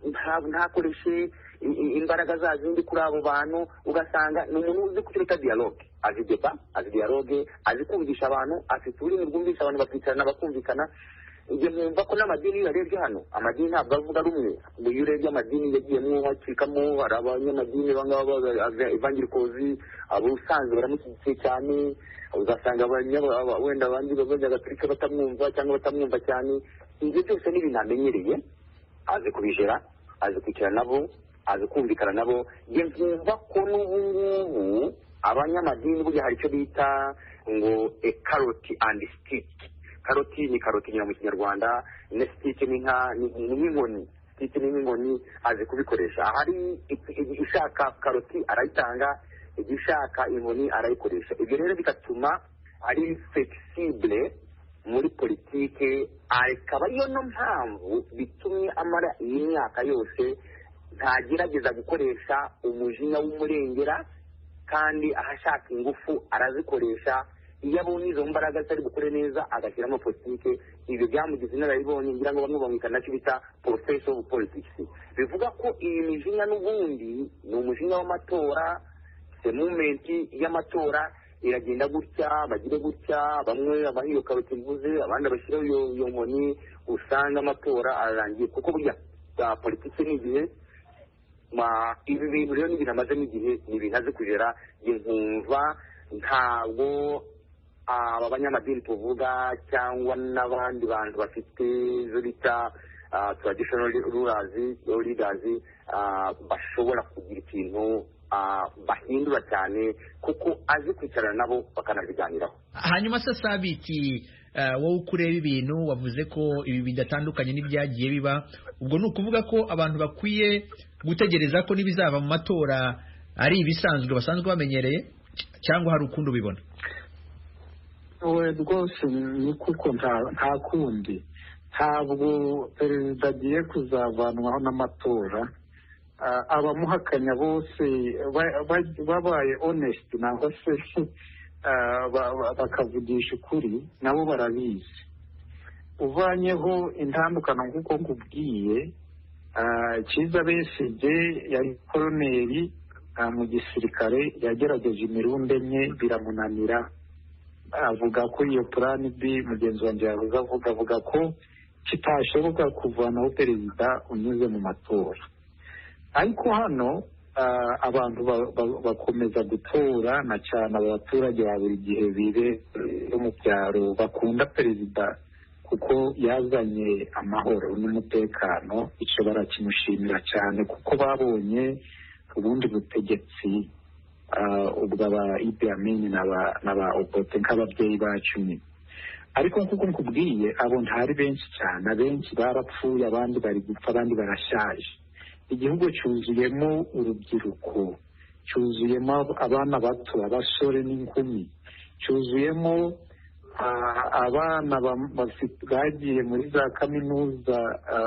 ntakoreshe imbaraga za zindi kuri abo bantu, ugasanga ni umuntu uzi kutureka dialogue, azi deba, azi dialogue, azi kumvisha abantu, afite ururimi rwumvisha abantu bakicarana bakumvikana. Ibyo mwumva ko n'amadini yarebye hano, amadini ntabwo avuga rumwe. Iyo urebye amadini yagiyemo hacikamo, hari abanyamadini bangaba evangelikozi, abo usanzwe baramushyigikiye cyane, ugasanga wenda abandi b'abanyagatolika batamwumva cyangwa batamwumva cyane. Ibyo byose ni ibintu amenyereye, azi kubijera, azi kwicara nabo, azi kumvikana nabo. Njye mvumva ko n'ubu ngubu abanyamadini burya hari icyo bita ngo a carrot and stick. Karoti ni karoti nyina mu Kinyarwanda, ne stick ni nk'inkoni. Stick ni nk'inkoni, azi kubikoresha. Hari ishaka karoti arayitanga, igishaka inkoni arayikoresha. Ibyo rero bigatuma ari flexible muri politike, akaba ariyo no mpamvu bitumye amara iyi myaka yose ntagerageza gukoresha umujinya w'umurengera, kandi ahashaka ingufu arazikoresha. Iyo abonye izo mbaraga zitari gukore neza agashyiramo politike. Ibyo byamugize inararibonye, ngira ngo bamwe bamwikana cyo bita professor of politics. Bivuga ko iyi mijinya n'ubundi ni umujinya w'amatora, se movement y'amatora iragenda gutya, bagire gutya, bamwe abahiyoka bakivuze, abandi bashyiraho iyo nkoni, usanga amatora ararangiye. Kuko burya politike ni igihe ibi bintu rero n'ibintu amazemo igihe, ni ibintu azi kugera. Nkumva ntabwo aba banyamadini tuvuga cyangwa n'abandi bantu bafite izo bita traditional leaders bashobora kugira ikintu bahindura cyane, kuko azi kwicarana nabo bakanabiganiraho. Hanyuma se Sabiti, wowe ukureba ibintu wavuze ko ibi bidatandukanye n'ibyagiye biba, ubwo ni ukuvuga ko abantu bakwiye gutegereza ko n'ibizava mu matora ari ibisanzwe basanzwe bamenyereye, cyangwa hari ukundi ubibona? Rwose ni kuko nta kundi. Ntabwo perezida agiye kuzavanwaho n'amatora, abamuhakanya bose babaye honest nangwa se bakavugisha ukuri nabo barabizi. Uvanyeho intandukano nk'uko nkubwiye, Kiza Besigye yari koroneri mu gisirikare, yagerageje imirundi enye biramunanira. Avuga ko iyo plan B mugenzi wanjye avuga ko kitashoboka kuvanaho perezida unyuze mu matora. Ariko hano abantu bakomeza gutora, na cyane abaturage ba buri gihe bibe mu byaro bakunda perezida kuko yazanye amahoro n'umutekano. Icyo barakimushimira cyane kuko babonye ubundi butegetsi ubwo aba Idi Amin n'aba Obote nk'ababyeyi bacu nyine. Ariko nk'uko nkubwiye, abo ntari benshi cyane, abenshi barapfuye, abandi bari gupfa, abandi barashaje. Igihugu cyuzuyemo urubyiruko, cyuzuyemo abana bato, abasore n'inkumi, cyuzuyemo abana bagiye muri za kaminuza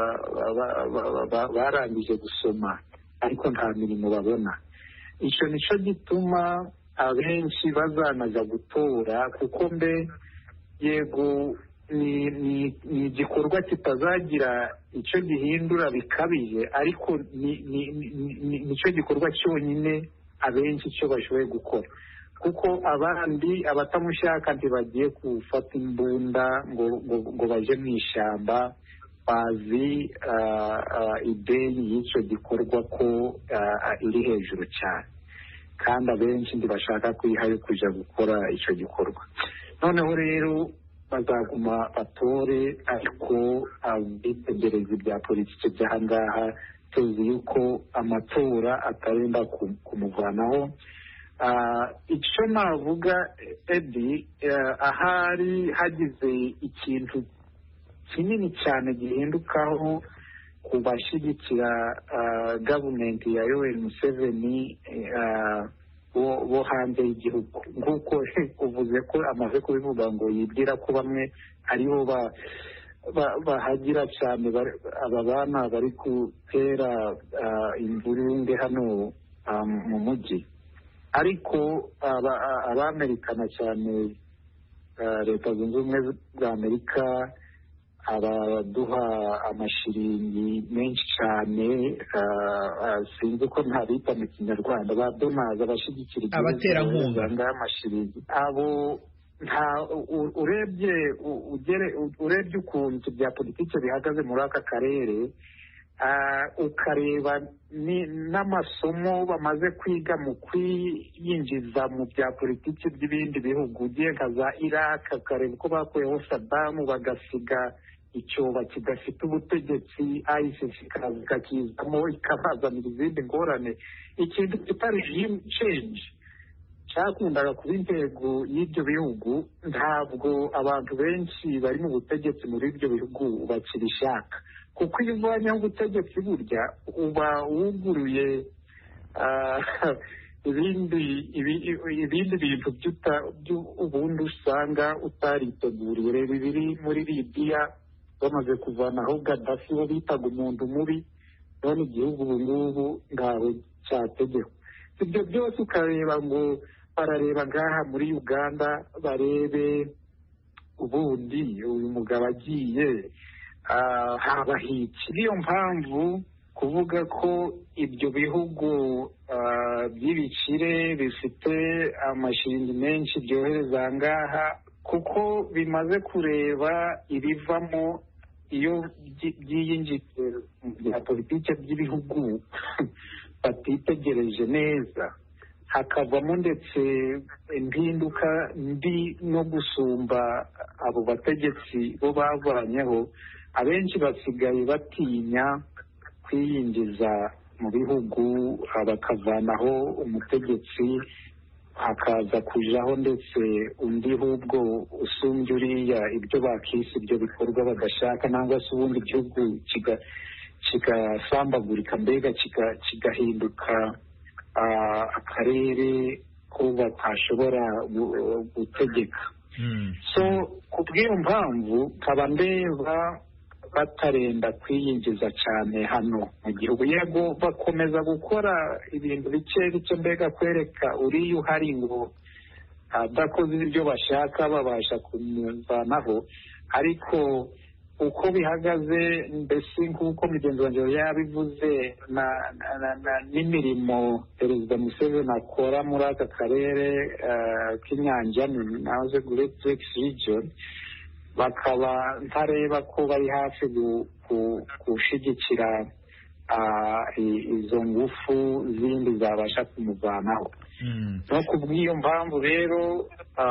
barangije gusoma ariko nta mirimo babona. Icyo nicyo gituma abenshi bazanaza gutora, kuko mbe yego ni igikorwa kitazagira icyo gihindura bikabije, ariko nicyo gikorwa cyonyine abenshi icyo bashoboye gukora, kuko abandi abatamushaka ntibagiye gufata imbunda ngo baje mu ishyamba. Bazi ideyi y'icyo gikorwa ko iri hejuru cyane, kandi abenshi ntibashaka kwihayo kujya gukora icyo gikorwa. Noneho rero bazaguma batore, ariko abitegereza ibya politiki by'aha ngaha tuzi yuko amatora atarenda kumuvanaho. Icyo navuga Edi, ahari hagize ikintu kinini cyane gihindukaho ku bashyigikira gavumenti ya Yoweri Museveni bo hanze y'igihugu, nk'uko uvuze ko amaze kubivuga ngo yibwira ko bamwe aribo bahagira cyane, aba bana bari gutera imvurunge hano mu mujyi. Ariko abamerikana cyane, leta zunze ubumwe za Amerika abaduha amashiringi menshi cyane, sinzi uko ntabita mu kinyarwanda, abadonaza, abashyigikira abaterankunga amashiringi abo. Urebye ukuntu bya politiki bihagaze muri aka karere, ukareba n'amasomo bamaze kwiga mu kwiyinjiza mu bya politiki by'ibindi bihugu, ugiye nka za Iraq, ukareba uko bakuyeho Saddam bagasiga icyoba kidafite ubutegetsi, ISIS ikakizamo ikabazanira izindi ngorane. Ikintu kitari regime change cyakundaga kuba intego y'ibyo bihugu, ntabwo abantu benshi bari mu butegetsi muri ibyo bihugu bakibishaka, kuko iyo uvanyeho ubutegetsi burya uba wuguruye ibindi bintu ubundi usanga utariteguriye. Reba ibiri muri Libya, bamaze kuvanaho Gaddafi wo bitaga umuntu mubi, none igihugu ubu ngubu ntaho cyategekwa. Ibyo byose ukareba ngo barareba ngaha muri Uganda, barebe ubundi uyu mugabo agiye haba hiki. Niyo mpamvu kuvuga ko ibyo bihugu by'ibikire bifite amashiringi menshi byohereza ngaha, kuko bimaze kureba ibivamo iyo byiyinjije mu bya politiki by'ibihugu batitegereje neza, hakavamo ndetse impinduka mbi no gusumba abo bategetsi bo bavanyeho. Abenshi basigaye batinya kwiyinjiza mu bihugu, bakavanaho umutegetsi hakaza kujaho ndetse undi ahubwo usumbye uriya, ibyo bakise ibyo bikorwa badashaka, nangwa se ubundi igihugu kigasambagurika, mbega kigahinduka akarere ko batashobora gutegeka. So ku bw'iyo mpamvu nkaba ndeba batarenda kwiyinjiza cyane hano mu gihugu, yego bakomeza gukora ibintu bike bike, mbega kwereka uriya uhari ngo adakoze ibyo bashaka babasha kumuvanaho, ariko uko bihagaze mbese nk'uko mugenzi wanjye yabivuze n'imirimo perezida Museveni akora muri aka karere k'inyanja nahoze Great Lakes Region, bakaba ntareba ko bari hafi gushyigikira izo ngufu zindi zabasha kumuvanaho. no kubw'iyo mpamvu rero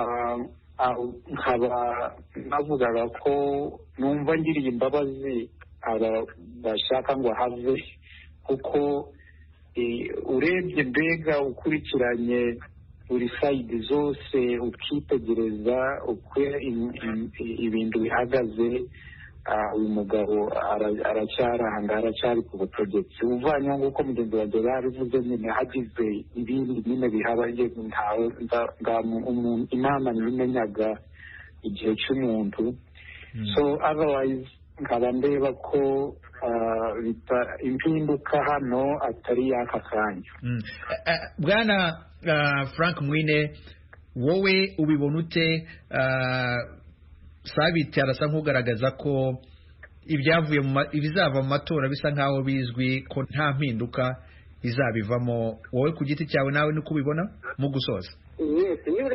nkaba navugaga ko numva ngiriye imbabazi bashaka ngo have, kuko urebye mbega ukurikiranye buri sayidi zose ukitegereza uko ibintu bihagaze, uyu mugabo aracyaranga, aracyari ku butegetsi. uvanyeho nk'uko mugenzi wanjye yabivuze, nyine hagize ibindi nyine bihaba, imana ntimenyaga igihe cy'umuntu. So otherwise nkaba ndeba ko impinduka hano atari y'aka kanya. Bwana Frank Mwine, wowe ubibona ute? Sabiti arasa nk'ugaragaza ko ibyavuye ibizava mu matora bisa nkaho bizwi ko nta mpinduka izabivamo. Wowe ku giti cyawe nawe niko ubibona mu gusoza? Yes, iyo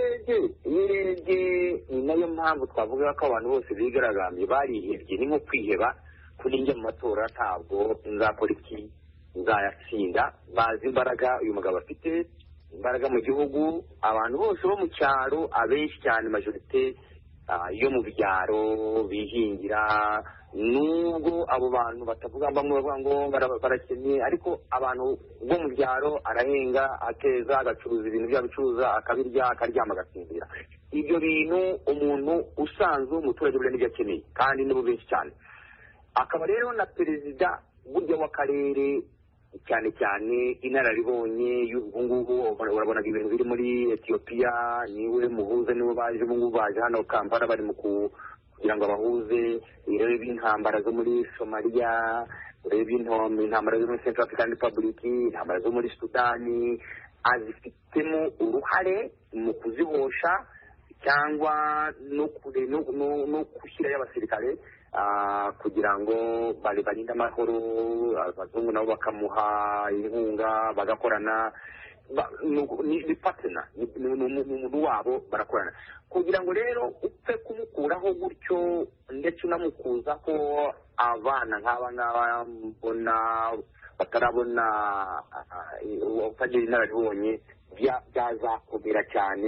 urebye ni nayo mpamvu twavuga ko abantu bose bigaragambye barihebye, ni nko kwiheba kuri njya mu matora ntabwo nzakora iki nzayatsinda. Bazi imbaraga uyu mugabo afite, imbaraga mu gihugu. Abantu bose bo mu cyaro, abenshi cyane majorite yo mu byaro bihingira, nubwo abo bantu batavuga, bamwe bavuga ngo barakennye, ariko abantu bo mu byaro arahenga, akeza, agacuruza ibintu byabicuruza, akabirya, akaryama, agasinzira. Ibyo bintu umuntu usanzwe umuturage buriya nibyo akeneye, kandi nibo benshi cyane. Akaba rero na perezida burya w'akarere cyane cyane inararibonye y'ubu ngubu, urabonaga ibintu biri muri Ethiopia, niwe muhuze, niwe baje ubu ngubu baje hano Kampala bari mu kugira ngo abahuze. Urebe intambara zo muri Somalia, urebe intambara zo muri Central African Republic, intambara zo muri Sudani, azifitemo uruhare mu kuzihosha cyangwa no gushyirayo abasirikare kugira ngo barinde amahoro. Abazungu nabo bakamuha inkunga, bagakorana, ni partner, ni umuntu wabo, barakorana kugira ngo rero upfe kumukuraho gutyo, ndetse unamukuza ko abana nk'aba ngaba mbona batarabona utagira inararibonye, byazakomera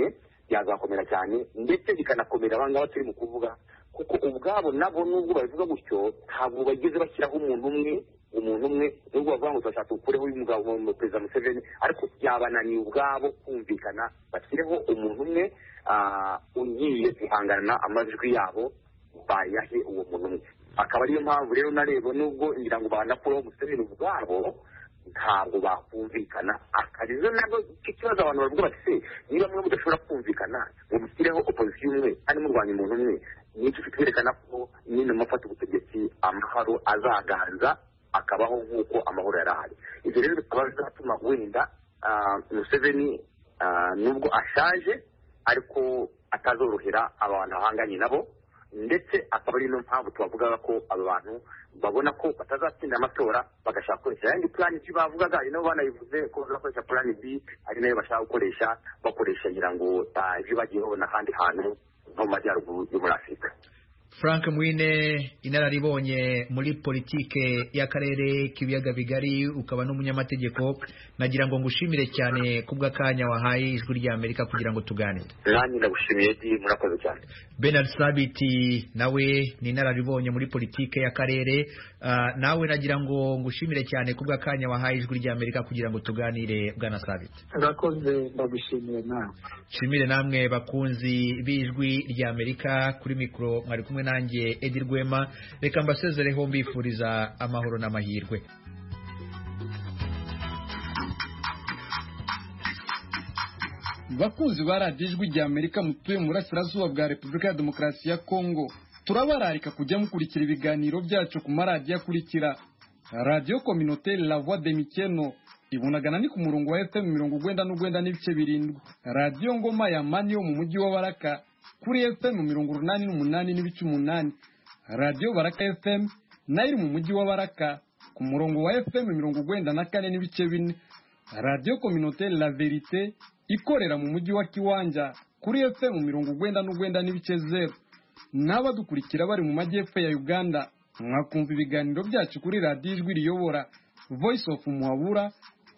cyane, ndetse bikanakomera aba ngaba turi mu kuvuga, kuko ubwabo nabo nubwo babivuga gutyo ntabwo bageze bashyiraho umuntu umwe, nubwo bavuga ngo turashaka gukureho uyu mugabo mu perezida Museveni, ariko byabananiye ubwabo kumvikana bashyireho umuntu umwe ugiye guhangana amajwi yabo, bayahe uwo muntu umwe. Akaba ariyo mpamvu rero nareba nubwo ngira ngo banakuraho Museveni ubwabo ntabwo bakumvikana. Akarizo nabwo ikibazo abantu bavuga bati niba mwe mudashobora kumvikana ngo mushyireho opposition umwe kandi murwanya umuntu umwe, nicyo kitwerekana ko nyine mufata ubutegetsi amahoro azaganza, akabaho nk'uko amahoro yari ahari. Ibyo rero bikaba bizatuma wenda Museveni nubwo ashaje ariko atazorohera abantu ahanganye nabo, ndetse akaba ari no mpamvu tubavugaga ko aba bantu babona ko batazatsinda amatora bagashaka gukoresha yandi plan B bavugaga, ari nabo banayivuze ko bazakoresha plan B, ari nayo bashaka bakoresha ngira ngo ibyo bagiye babona ahandi hantu nko mu majyaruguru yo muri Afurika. Frank Mwine, inararibonye muri politike y'akarere k'ibiyaga bigari, ukaba n'umunyamategeko, nagira ngo ngushimire cyane kubw'akanya wahaye ijwi rya Amerika kugira ngo tuganire. Nanjye ndagushimiye, murakoze cyane. Bernard Sabiti nawe ni inararibonye muri politike y'akarere, nawe nagira ngo ngushimire cyane kubw'akanya wahaye ijwi rya Amerika kugira ngo tuganire. Bwana Sabiti, urakoze, ndagushimiye nawe. Shimire namwe bakunzi b'ijwi rya Amerika, kuri mikro mwari kumwe nanjye Edi Rwema. Reka mbasezereho mbifuriza amahoro n'amahirwe. Bakunzi ba radiyo ijwi rya Amerika mutuye mu burasirazuba bwa Repubulika ya Demokarasi ya Kongo, turabararika kujya mukurikira ibiganiro byacu ku maradiyo akurikira: Radio Communautaire La Voix de Mikeno ibunagana ni ku murongo wa FM 99.7, Radio Ngoma ya Mani yo mu mujyi wa Baraka kuri FM 88.8, Radio Baraka FM nayo mu mujyi wa Baraka ku murongo wa FM 94.4, Radio Communautaire La Vérité ikorera mu mujyi wa Kiwanja kuri FM 99.0. N'abadukurikira bari mu majyepfo ya Uganda mwakumva ibiganiro byacu kuri Radio Ijwi Riyobora, Voice of Muhabura